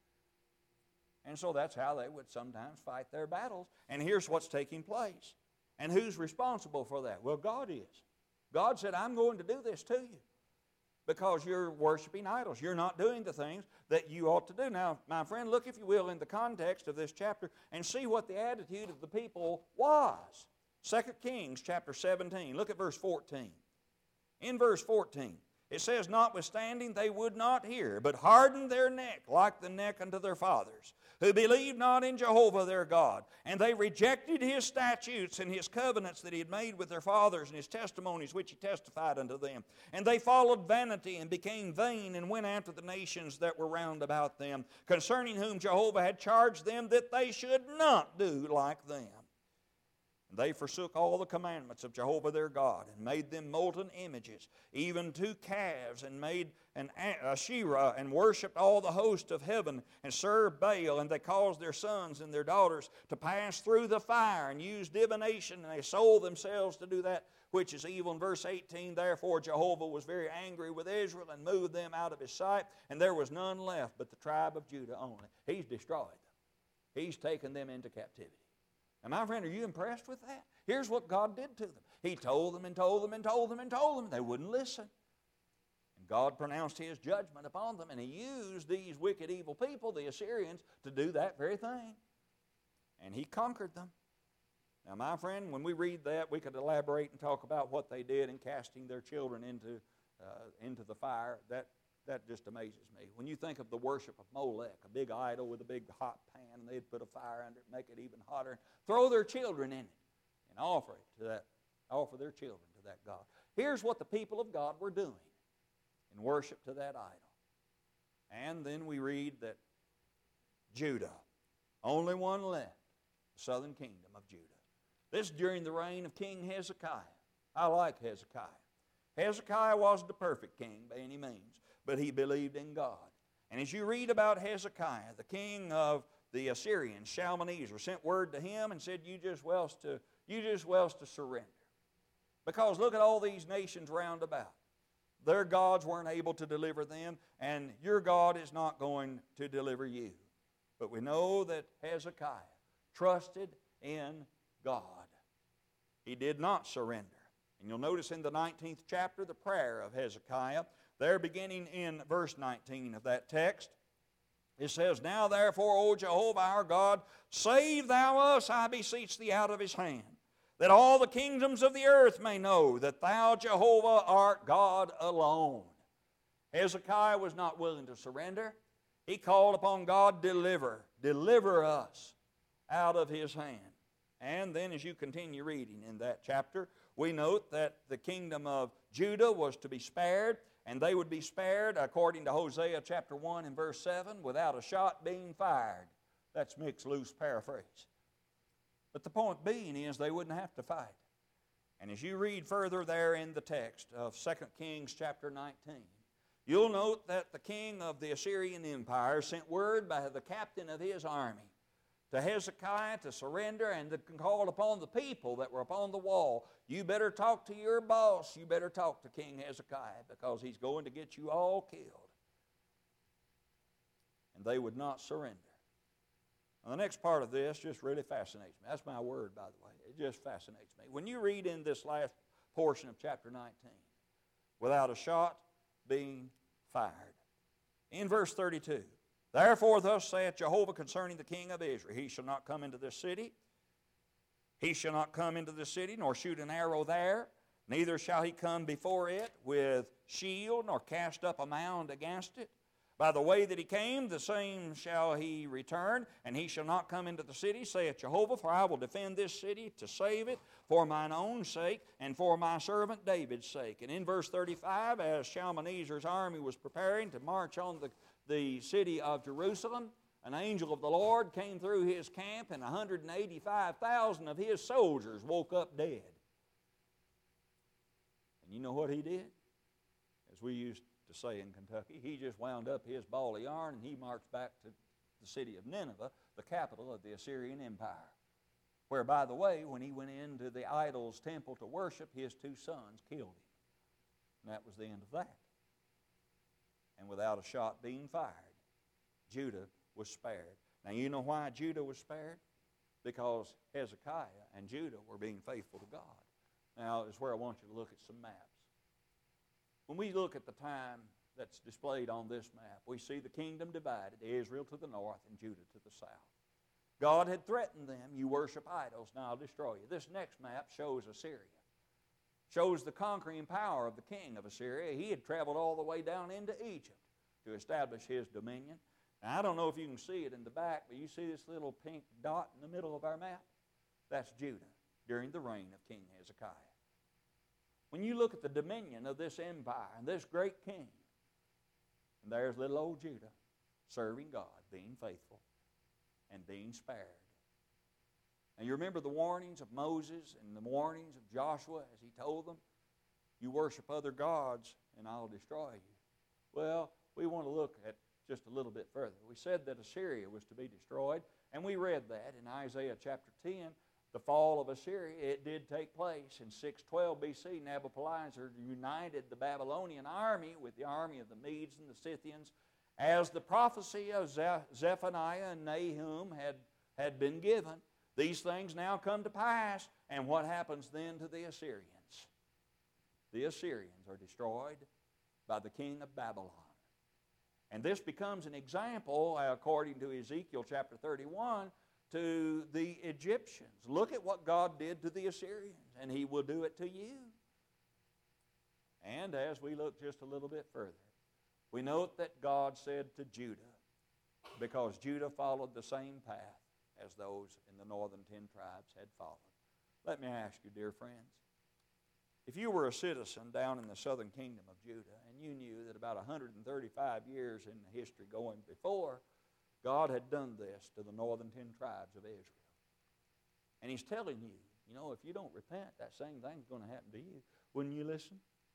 And so that's how they would sometimes fight their battles. And here's what's taking place. And who's responsible for that? Well, God is. God said, I'm going to do this to you. Because you're worshiping idols. You're not doing the things that you ought to do. Now, my friend, look, if you will, in the context of this chapter and see what the attitude of the people was. Second Kings chapter seventeen. Look at verse fourteen. In verse fourteen, it says, Notwithstanding they would not hear, but hardened their neck like the neck unto their fathers, who believed not in Jehovah their God. And they rejected his statutes and his covenants that he had made with their fathers and his testimonies which he testified unto them. And they followed vanity and became vain and went after the nations that were round about them, concerning whom Jehovah had charged them that they should not do like them. And they forsook all the commandments of Jehovah their God, and made them molten images, even two calves, and made an Asherah, and worshipped all the host of heaven, and served Baal. And they caused their sons and their daughters to pass through the fire, and used divination, and they sold themselves to do that which is evil. In verse eighteen, Therefore Jehovah was very angry with Israel, and moved them out of his sight, and there was none left but the tribe of Judah only. He's destroyed them. He's taken them into captivity. And my friend, are you impressed with that? Here's what God did to them. He told them and told them and told them and told them, and they wouldn't listen. And God pronounced his judgment upon them, and he used these wicked, evil people, the Assyrians, to do that very thing. and he conquered them. Now, my friend, when we read that, we could elaborate and talk about what they did in casting their children into, uh, into the fire. That, that just amazes me. When you think of the worship of Molech, a big idol with a big hot pan, and they'd put a fire under it, make it even hotter, and throw their children in it and offer it to that, offer their children to that God. Here's what the people of God were doing in worship to that idol. And then we read that Judah, only one left, the southern kingdom of Judah. This is during the reign of King Hezekiah. I like Hezekiah. Hezekiah wasn't the perfect king by any means, but he believed in God. And as you read about Hezekiah, the king of the Assyrians, Shalmaneser, sent word to him and said, you just well to, you just well to surrender. Because look at all these nations round about. Their gods weren't able to deliver them, and your God is not going to deliver you. But we know that Hezekiah trusted in God. He did not surrender. And you'll notice in the nineteenth chapter, the prayer of Hezekiah, there beginning in verse nineteen of that text, it says, Now therefore, O Jehovah our God, save thou us, I beseech thee, out of his hand, that all the kingdoms of the earth may know that thou, Jehovah, art God alone. Hezekiah was not willing to surrender. He called upon God, deliver, deliver us out of his hand. And then as you continue reading in that chapter, we note that the kingdom of Judah was to be spared, and they would be spared, according to Hosea chapter one and verse seven, without a shot being fired. That's Mick's loose paraphrase. But the point being is they wouldn't have to fight. And as you read further there in the text of Second Kings chapter nineteen, you'll note that the king of the Assyrian Empire sent word by the captain of his army to Hezekiah to surrender and to call upon the people that were upon the wall. You better talk to your boss. You better talk to King Hezekiah, because he's going to get you all killed. And they would not surrender. Now, the next part of this just really fascinates me. That's my word, by the way. It just fascinates me. When you read in this last portion of chapter nineteen, without a shot being fired. In verse thirty-two, Therefore thus saith Jehovah concerning the king of Israel, He shall not come into this city, he shall not come into the city, nor shoot an arrow there, neither shall he come before it with shield, nor cast up a mound against it. By the way that he came, the same shall he return, and he shall not come into the city, saith Jehovah, for I will defend this city to save it for mine own sake and for my servant David's sake. And in verse thirty-five, as Shalmaneser's army was preparing to march on the, the city of Jerusalem, an angel of the Lord came through his camp, and one hundred eighty-five thousand of his soldiers woke up dead. And you know what he did? As we used to say in Kentucky, he just wound up his ball of yarn and he marched back to the city of Nineveh, the capital of the Assyrian Empire, where, by the way, when he went into the idol's temple to worship, his two sons killed him. And that was the end of that. And without a shot being fired, Judah was spared. Now, you know why Judah was spared? Because Hezekiah and Judah were being faithful to God. Now, is where I want you to look at some maps. When we look at the time that's displayed on this map, we see the kingdom divided, Israel to the north and Judah to the south. God had threatened them, you worship idols, now I'll destroy you. This next map shows Assyria. Shows the conquering power of the king of Assyria. He had traveled all the way down into Egypt to establish his dominion. Now, I don't know if you can see it in the back, but you see this little pink dot in the middle of our map? That's Judah during the reign of King Hezekiah. When you look at the dominion of this empire and this great king, and there's little old Judah serving God, being faithful, and being spared. And you remember the warnings of Moses and the warnings of Joshua as he told them, you worship other gods and I'll destroy you. Well, we want to look at just a little bit further. We said that Assyria was to be destroyed, and we read that in Isaiah chapter ten. The fall of Assyria, it did take place in six twelve B C. Nabopolassar united the Babylonian army with the army of the Medes and the Scythians, as the prophecy of Zephaniah and Nahum had, had been given. These things now come to pass, and what happens then to the Assyrians? The Assyrians are destroyed by the king of Babylon. And this becomes an example, according to Ezekiel chapter thirty-one, to the Egyptians. Look at what God did to the Assyrians, and He will do it to you. And as we look just a little bit further, we note that God said to Judah, because Judah followed the same path as those in the northern ten tribes had followed. Let me ask you, dear friends, if you were a citizen down in the southern kingdom of Judah, and you knew that about one hundred thirty-five years in the history going before, God had done this to the northern ten tribes of Israel. And He's telling you, you know, if you don't repent, that same thing's going to happen to you. Wouldn't you listen?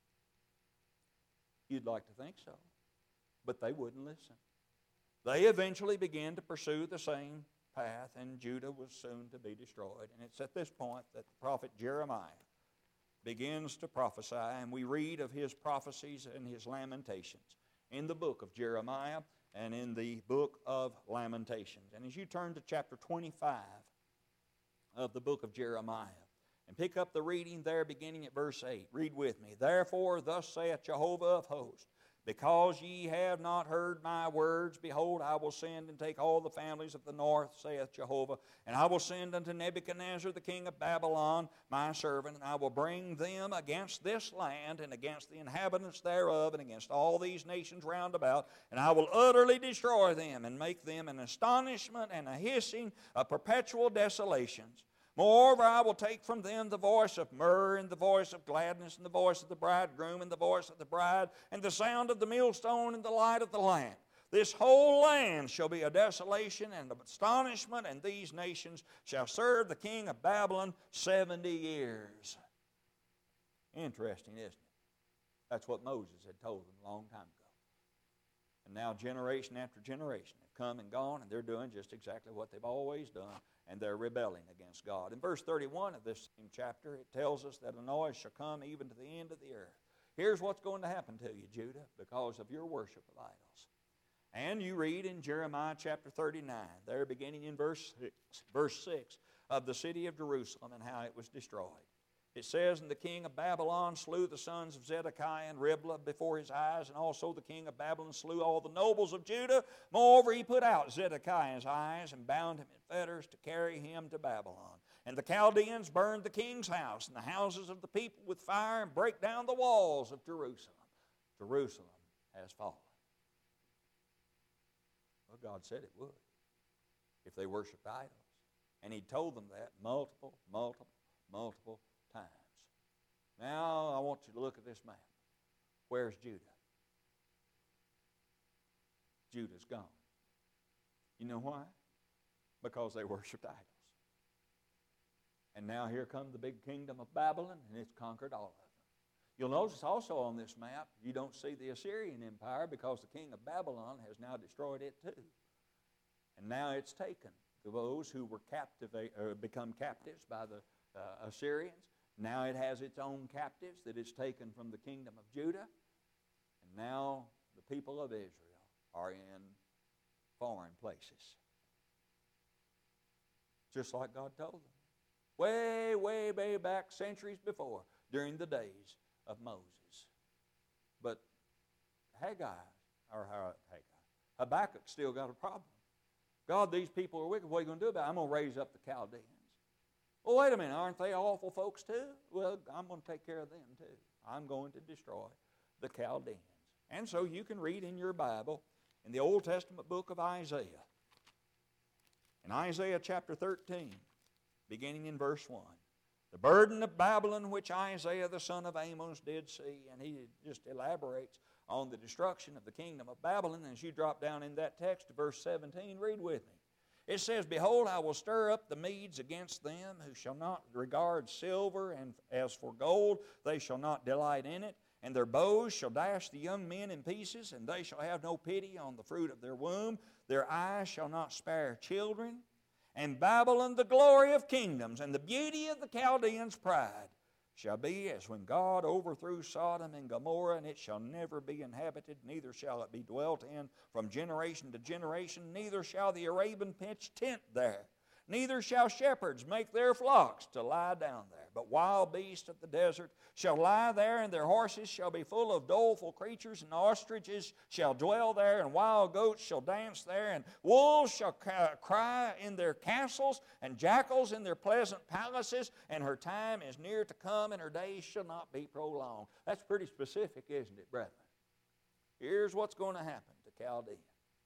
You'd like to think so. But they wouldn't listen. They eventually began to pursue the same path, and Judah was soon to be destroyed. And it's at this point that the prophet Jeremiah begins to prophesy, and we read of his prophecies and his lamentations in the book of Jeremiah and in the book of Lamentations. And as you turn to chapter twenty-five of the book of Jeremiah, and pick up the reading there beginning at verse eight, read with me. Therefore, thus saith Jehovah of hosts, because ye have not heard my words, behold, I will send and take all the families of the north, saith Jehovah, and I will send unto Nebuchadnezzar the king of Babylon, my servant, and I will bring them against this land, and against the inhabitants thereof, and against all these nations round about, and I will utterly destroy them, and make them an astonishment and a hissing of perpetual desolations. Moreover, I will take from them the voice of myrrh, and the voice of gladness, and the voice of the bridegroom, and the voice of the bride, and the sound of the millstone, and the light of the lamp. This whole land shall be a desolation and an astonishment, and these nations shall serve the king of Babylon seventy years. Interesting, isn't it? That's what Moses had told them a long time ago. And now generation after generation have come and gone, and they're doing just exactly what they've always done, and they're rebelling against God. In verse thirty-one of this same chapter, it tells us that a noise shall come even to the end of the earth. Here's what's going to happen to you, Judah, because of your worship of idols. And you read in Jeremiah chapter thirty-nine, there beginning in verse six, verse six, of the city of Jerusalem and how it was destroyed. It says, and the king of Babylon slew the sons of Zedekiah and Riblah before his eyes, and also the king of Babylon slew all the nobles of Judah. Moreover, he put out Zedekiah's eyes and bound him in fetters to carry him to Babylon. And the Chaldeans burned the king's house and the houses of the people with fire, and break down the walls of Jerusalem. Jerusalem has fallen. Well, God said it would if they worshiped idols. And He told them that multiple, multiple, multiple times. Now I want you to look at this map. Where's Judah? Judah's gone. You know why? Because they worshiped idols. And now here comes the big kingdom of Babylon, and it's conquered all of them. You'll notice also on this map, you don't see the Assyrian Empire, because the king of Babylon has now destroyed it too. And now it's taken. Those who were captivate, or become captives by the uh, Assyrians, now it has its own captives that it's taken from the kingdom of Judah. And now the people of Israel are in foreign places. Just like God told them. Way, way, way back, centuries before, during the days of Moses. But Haggai, or Haggai, Habakkuk still got a problem. God, these people are wicked. What are you going to do about it? I'm going to raise up the Chaldeans. Well, wait a minute. Aren't they awful folks too? Well, I'm going to take care of them too. I'm going to destroy the Chaldeans. And so you can read in your Bible, in the Old Testament book of Isaiah, in Isaiah chapter thirteen, beginning in verse one, the burden of Babylon which Isaiah the son of Amos did see, and he just elaborates on the destruction of the kingdom of Babylon. And as you drop down in that text to verse seventeen, read with me. It says, behold, I will stir up the Medes against them, who shall not regard silver, and as for gold, they shall not delight in it. And their bows shall dash the young men in pieces, and they shall have no pity on the fruit of their womb. Their eyes shall not spare children. And Babylon, the glory of kingdoms, and the beauty of the Chaldeans' pride, shall be as when God overthrew Sodom and Gomorrah, and it shall never be inhabited, neither shall it be dwelt in from generation to generation, neither shall the Arabian pitch tent there. Neither shall shepherds make their flocks to lie down there. But wild beasts of the desert shall lie there, and their horses shall be full of doleful creatures, and ostriches shall dwell there, and wild goats shall dance there, and wolves shall cry in their castles, and jackals in their pleasant palaces, and her time is near to come, and her days shall not be prolonged. That's pretty specific, isn't it, brethren? Here's what's going to happen to Chaldea.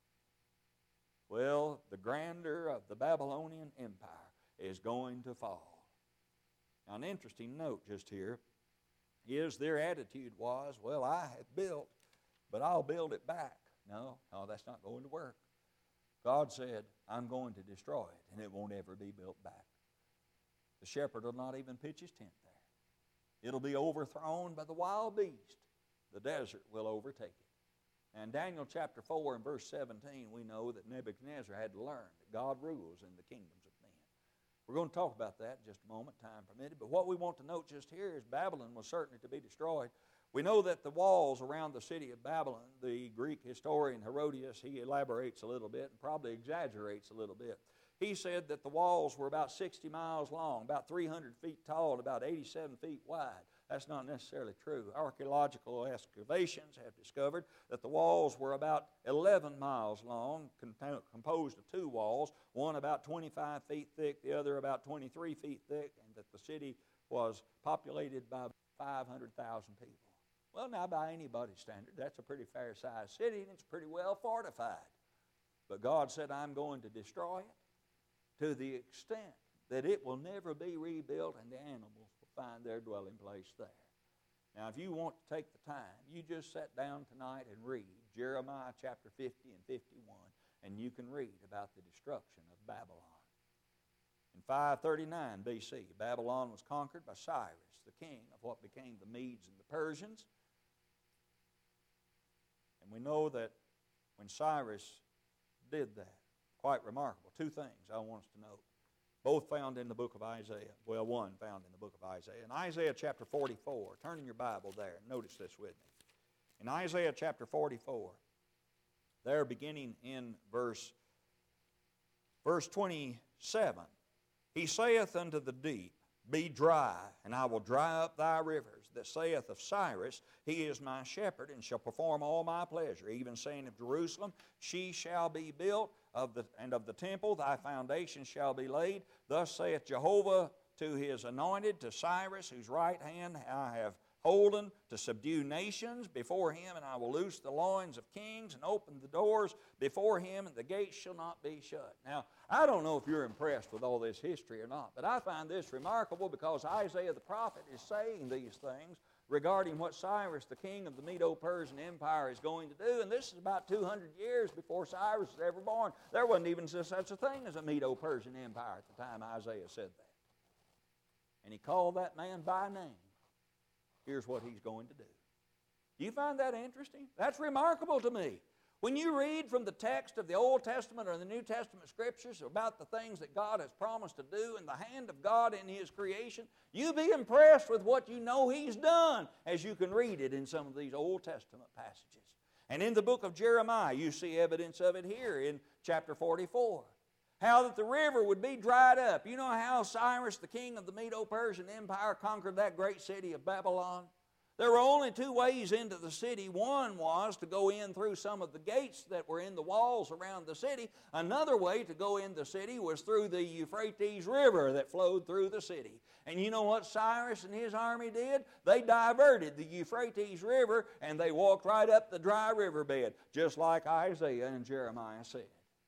Well, the grandeur of the Babylonian Empire is going to fall. Now, an interesting note just here is their attitude was, well, I have built, but I'll build it back. No, no, that's not going to work. God said, I'm going to destroy it, and it won't ever be built back. The shepherd will not even pitch his tent there. It'll be overthrown by the wild beast. The desert will overtake it. And Daniel chapter four and verse seventeen, we know that Nebuchadnezzar had to learn that God rules in the kingdoms of men. We're going to talk about that in just a moment, time permitted. But what we want to note just here is Babylon was certainly to be destroyed. We know that the walls around the city of Babylon, the Greek historian Herodotus, he elaborates a little bit and probably exaggerates a little bit. He said that the walls were about sixty miles long, about three hundred feet tall, and about eighty-seven feet wide. That's not necessarily true. Archaeological excavations have discovered that the walls were about eleven miles long, composed of two walls, one about twenty-five feet thick, the other about twenty-three feet thick, and that the city was populated by five hundred thousand people. Well, now, by anybody's standard, that's a pretty fair-sized city, and it's pretty well fortified. But God said, I'm going to destroy it to the extent that it will never be rebuilt, and the animals will find their dwelling place there. Now, if you want to take the time, you just sit down tonight and read Jeremiah chapter fifty and fifty-one, and you can read about the destruction of Babylon. In five thirty-nine B C, Babylon was conquered by Cyrus, the king of what became the Medes and the Persians. And we know that when Cyrus did that, quite remarkable, two things I want us to note. Both found in the book of Isaiah. Well, one found in the book of Isaiah. In Isaiah chapter forty-four, turn in your Bible there and notice this with me. In Isaiah chapter forty-four, there beginning in verse, verse twenty-seven, he saith unto the deep, Be dry, and I will dry up thy rivers. That saith of Cyrus, He is my shepherd, and shall perform all my pleasure. Even saying of Jerusalem, She shall be built, of the, and of the temple thy foundation shall be laid. Thus saith Jehovah to His anointed, to Cyrus, whose right hand I have holden, to subdue nations before him, and I will loose the loins of kings, and open the doors before him, and the gates shall not be shut. Now, I don't know if you're impressed with all this history or not, but I find this remarkable because Isaiah the prophet is saying these things regarding what Cyrus, the king of the Medo-Persian Empire, is going to do. And this is about two hundred years before Cyrus was ever born. There wasn't even such a thing as a Medo-Persian Empire at the time Isaiah said that. And he called that man by name. Here's what he's going to do. Do you find that interesting? That's remarkable to me. When you read from the text of the Old Testament or the New Testament Scriptures about the things that God has promised to do in the hand of God in His creation, you be impressed with what you know He's done as you can read it in some of these Old Testament passages. And in the book of Jeremiah, you see evidence of it here in chapter forty-four. How that the river would be dried up. You know how Cyrus, the king of the Medo-Persian Empire, conquered that great city of Babylon? There were only two ways into the city. One was to go in through some of the gates that were in the walls around the city. Another way to go in the city was through the Euphrates River that flowed through the city. And you know what Cyrus and his army did? They diverted the Euphrates River and they walked right up the dry riverbed, just like Isaiah and Jeremiah said.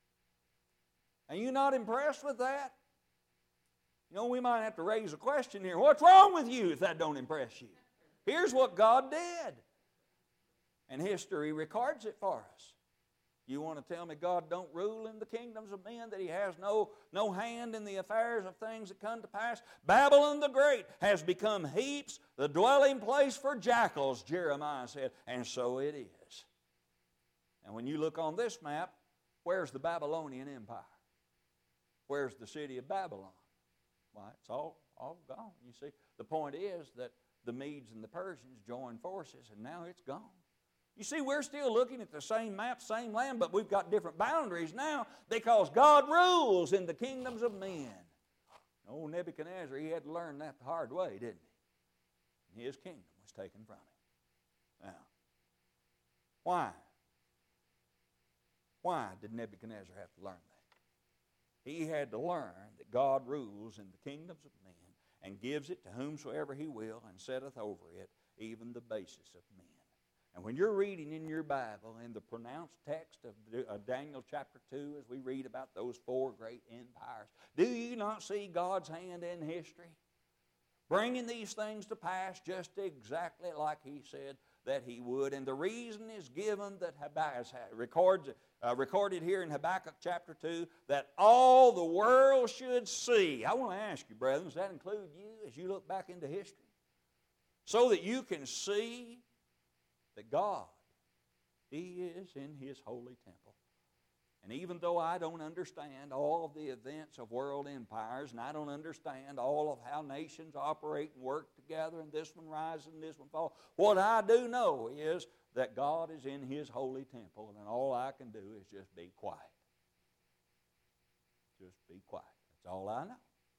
And you not impressed with that? You know, we might have to raise a question here. What's wrong with you if that don't impress you? Here's what God did. And history records it for us. You want to tell me God don't rule in the kingdoms of men, that He has no, no hand in the affairs of things that come to pass? Babylon the Great has become heaps, the dwelling place for jackals, Jeremiah said, and so it is. And when you look on this map, where's the Babylonian Empire? Where's the city of Babylon? Why, it's all, all gone, you see. The point is that the Medes and the Persians joined forces, and now it's gone. You see, we're still looking at the same map, same land, but we've got different boundaries now because God rules in the kingdoms of men. Old Nebuchadnezzar, he had to learn that the hard way, didn't he? His kingdom was taken from him. Now, why? Why did Nebuchadnezzar have to learn that? He had to learn that God rules in the kingdoms of men and gives it to whomsoever he will and setteth over it even the basis of men. And when you're reading in your Bible in the pronounced text of Daniel chapter two, as we read about those four great empires, do you not see God's hand in history? Bringing these things to pass just exactly like he said that he would. And the reason is given that Habakkuk records, uh, recorded here in Habakkuk chapter two, that all the world should see. I want to ask you, brethren, does that include you as you look back into history? So that you can see that God, He is in His holy temple. And even though I don't understand all of the events of world empires, and I don't understand all of how nations operate and work together, and this one rises and this one falls, what I do know is that God is in His holy temple, and all I can do is just be quiet. Just be quiet. That's all I know.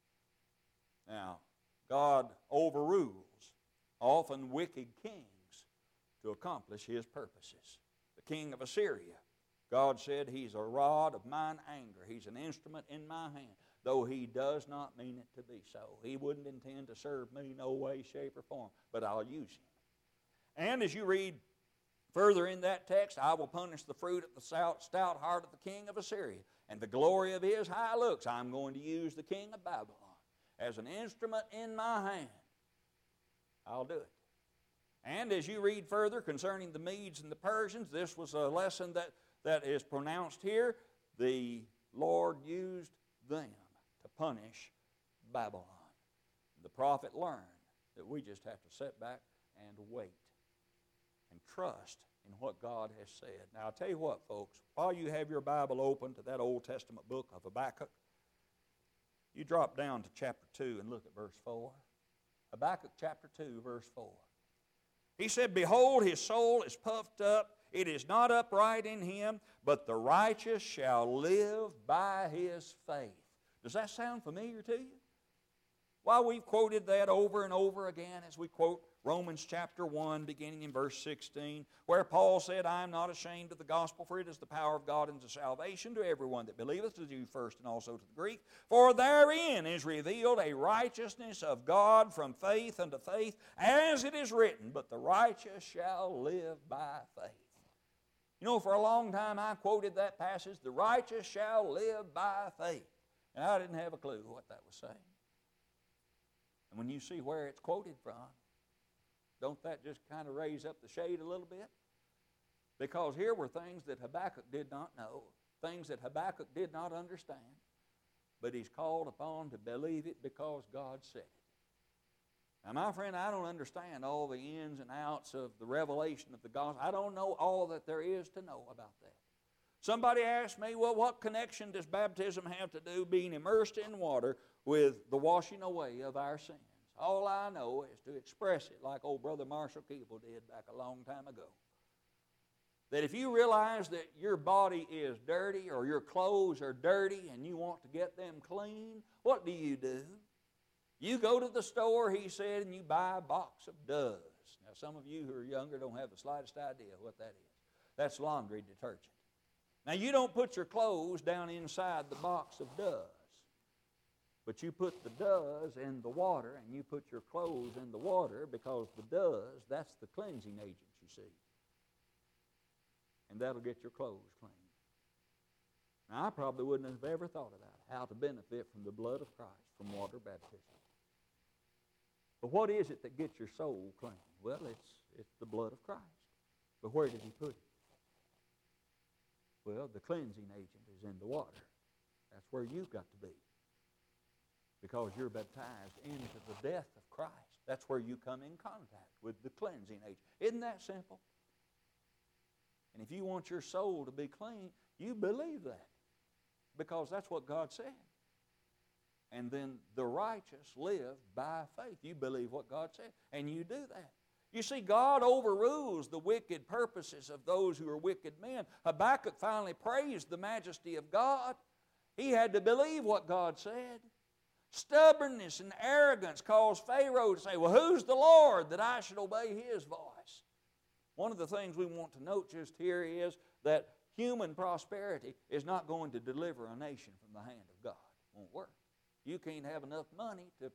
Now, God overrules often wicked kings to accomplish His purposes. The king of Assyria, God said, he's a rod of mine anger. He's an instrument in my hand, though he does not mean it to be so. He wouldn't intend to serve me no way, shape, or form, but I'll use him. And as you read further in that text, I will punish the fruit of the stout heart of the king of Assyria, and the glory of his high looks. I'm going to use the king of Babylon as an instrument in my hand. I'll do it. And as you read further concerning the Medes and the Persians, this was a lesson that, that is pronounced here. The Lord used them to punish Babylon. The prophet learned that we just have to sit back and wait and trust in what God has said. Now, I'll tell you what, folks, while you have your Bible open to that Old Testament book of Habakkuk, you drop down to chapter two and look at verse four. Habakkuk chapter two, verse four. He said, behold, his soul is puffed up. It is not upright in him, but the righteous shall live by his faith. Does that sound familiar to you? Why, we've quoted that over and over again as we quote Romans chapter one, beginning in verse sixteen, where Paul said, I am not ashamed of the gospel, for it is the power of God unto salvation to everyone that believeth, to the Jew first and also to the Greek. For therein is revealed a righteousness of God from faith unto faith, as it is written, but the righteous shall live by faith. You know, for a long time I quoted that passage, the righteous shall live by faith. And I didn't have a clue what that was saying. And when you see where it's quoted from, don't that just kind of raise up the shade a little bit? Because here were things that Habakkuk did not know, things that Habakkuk did not understand, but he's called upon to believe it because God said it. Now, my friend, I don't understand all the ins and outs of the revelation of the gospel. I don't know all that there is to know about that. Somebody asked me, well, what connection does baptism have to do being immersed in water with the washing away of our sins? All I know is to express it like old Brother Marshall Keeble did back a long time ago. That if you realize that your body is dirty or your clothes are dirty and you want to get them clean, what do you do? You go to the store, he said, and you buy a box of Does. Now, some of you who are younger don't have the slightest idea what that is. That's laundry detergent. Now, you don't put your clothes down inside the box of Does. But you put the Does in the water, and you put your clothes in the water because the Does, that's the cleansing agent, you see. And that'll get your clothes clean. Now, I probably wouldn't have ever thought about how to benefit from the blood of Christ from water baptism. But what is it that gets your soul clean? Well, it's, it's the blood of Christ. But where did he put it? Well, the cleansing agent is in the water. That's where you've got to be. Because you're baptized into the death of Christ. That's where you come in contact with the cleansing agent. Isn't that simple? And if you want your soul to be clean, you believe that. Because that's what God said. And then the righteous live by faith. You believe what God said, and you do that. You see, God overrules the wicked purposes of those who are wicked men. Habakkuk finally praised the majesty of God. He had to believe what God said. Stubbornness and arrogance caused Pharaoh to say, well, who's the Lord that I should obey His voice? One of the things we want to note just here is that human prosperity is not going to deliver a nation from the hand of God. It won't work. You can't have enough money to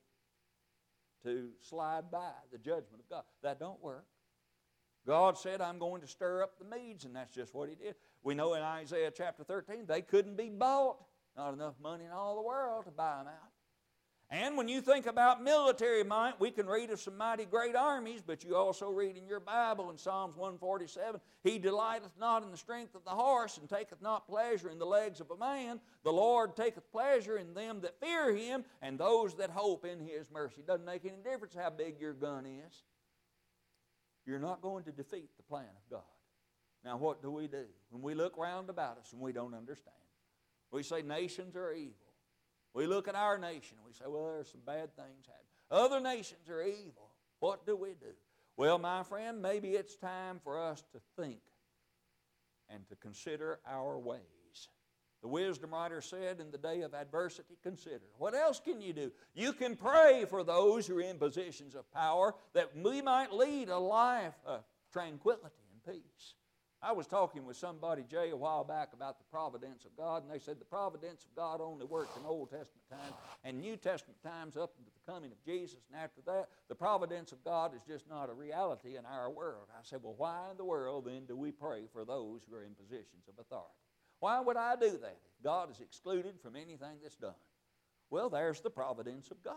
to slide by the judgment of God. That don't work. God said, I'm going to stir up the Medes, and that's just what He did. We know in Isaiah chapter thirteen, they couldn't be bought. Not enough money in all the world to buy them out. And when you think about military might, we can read of some mighty great armies, but you also read in your Bible in Psalms one forty-seven, He delighteth not in the strength of the horse, and taketh not pleasure in the legs of a man. The Lord taketh pleasure in them that fear Him, and those that hope in His mercy. It doesn't make any difference how big your gun is. You're not going to defeat the plan of God. Now what do we do? When we look round about us and we don't understand, we say nations are evil. We look at our nation and we say, well, there's some bad things happening. Other nations are evil. What do we do? Well, my friend, maybe it's time for us to think and to consider our ways. The wisdom writer said, in the day of adversity, consider. What else can you do? You can pray for those who are in positions of power that we might lead a life of tranquility and peace. I was talking with somebody, Jay, a while back about the providence of God, and they said the providence of God only worked in Old Testament times and New Testament times up into the coming of Jesus, and after that, the providence of God is just not a reality in our world. I said, well, why in the world then do we pray for those who are in positions of authority? Why would I do that if God is excluded from anything that's done? Well, there's the providence of God.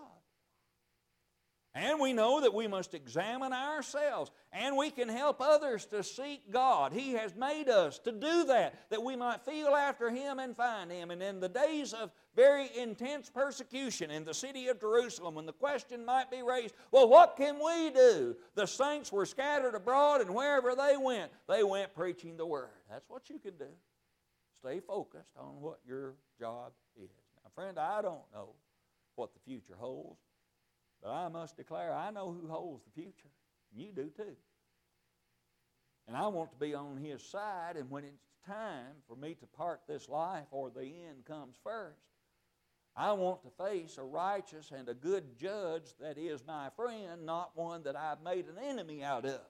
And we know that we must examine ourselves, and we can help others to seek God. He has made us to do that, that we might feel after Him and find Him. And in the days of very intense persecution in the city of Jerusalem, when the question might be raised, well, what can we do? The saints were scattered abroad, and wherever they went, they went preaching the Word. That's what you can do. Stay focused on what your job is. Now, friend, I don't know what the future holds. But I must declare, I know who holds the future. You do too. And I want to be on His side, and when it's time for me to part this life or the end comes first, I want to face a righteous and a good judge that is my friend, not one that I've made an enemy out of.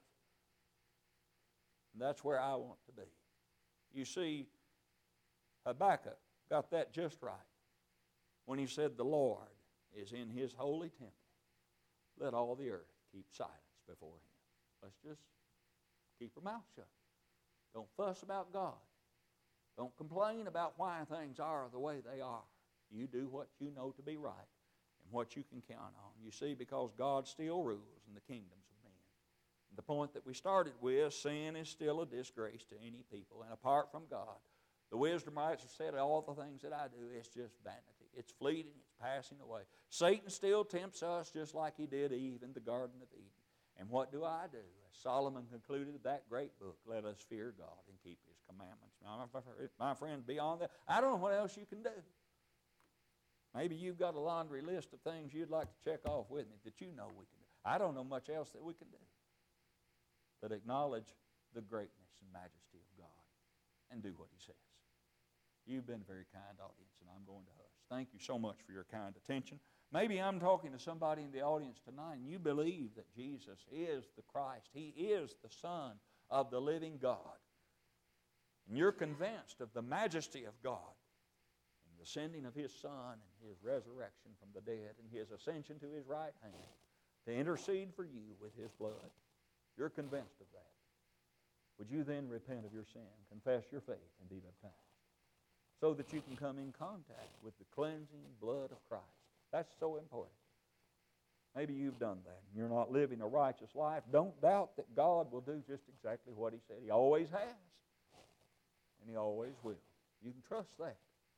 And that's where I want to be. You see, Habakkuk got that just right when he said, the Lord is in His holy temple. Let all the earth keep silence before Him. Let's just keep our mouth shut. Don't fuss about God. Don't complain about why things are the way they are. You do what you know to be right and what you can count on. You see, because God still rules in the kingdoms of men. And the point that we started with, sin is still a disgrace to any people. And apart from God, the wisdom writers have said all the things that I do, it's just vanity. It's fleeting. It's passing away. Satan still tempts us just like he did Eve in the Garden of Eden. And what do I do? As Solomon concluded that great book, let us fear God and keep His commandments. Now, my friend, beyond that, I don't know what else you can do. Maybe you've got a laundry list of things you'd like to check off with me that you know we can do. I don't know much else that we can do. But acknowledge the greatness and majesty of God and do what He says. You've been a very kind audience, and I'm going to hush. Thank you so much for your kind attention. Maybe I'm talking to somebody in the audience tonight, and you believe that Jesus is the Christ. He is the Son of the living God. And you're convinced of the majesty of God and the sending of His Son and His resurrection from the dead and His ascension to His right hand to intercede for you with His blood. You're convinced of that. Would you then repent of your sin, confess your faith, and be baptized, so that you can come in contact with the cleansing blood of Christ? That's so important. Maybe you've done that and you're not living a righteous life. Don't doubt that God will do just exactly what He said. He always has, and He always will. You can trust that.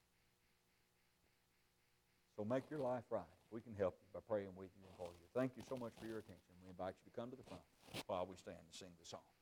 So make your life right. We can help you by praying with you and for you. Thank you so much for your attention. We invite you to come to the front while we stand and sing the song.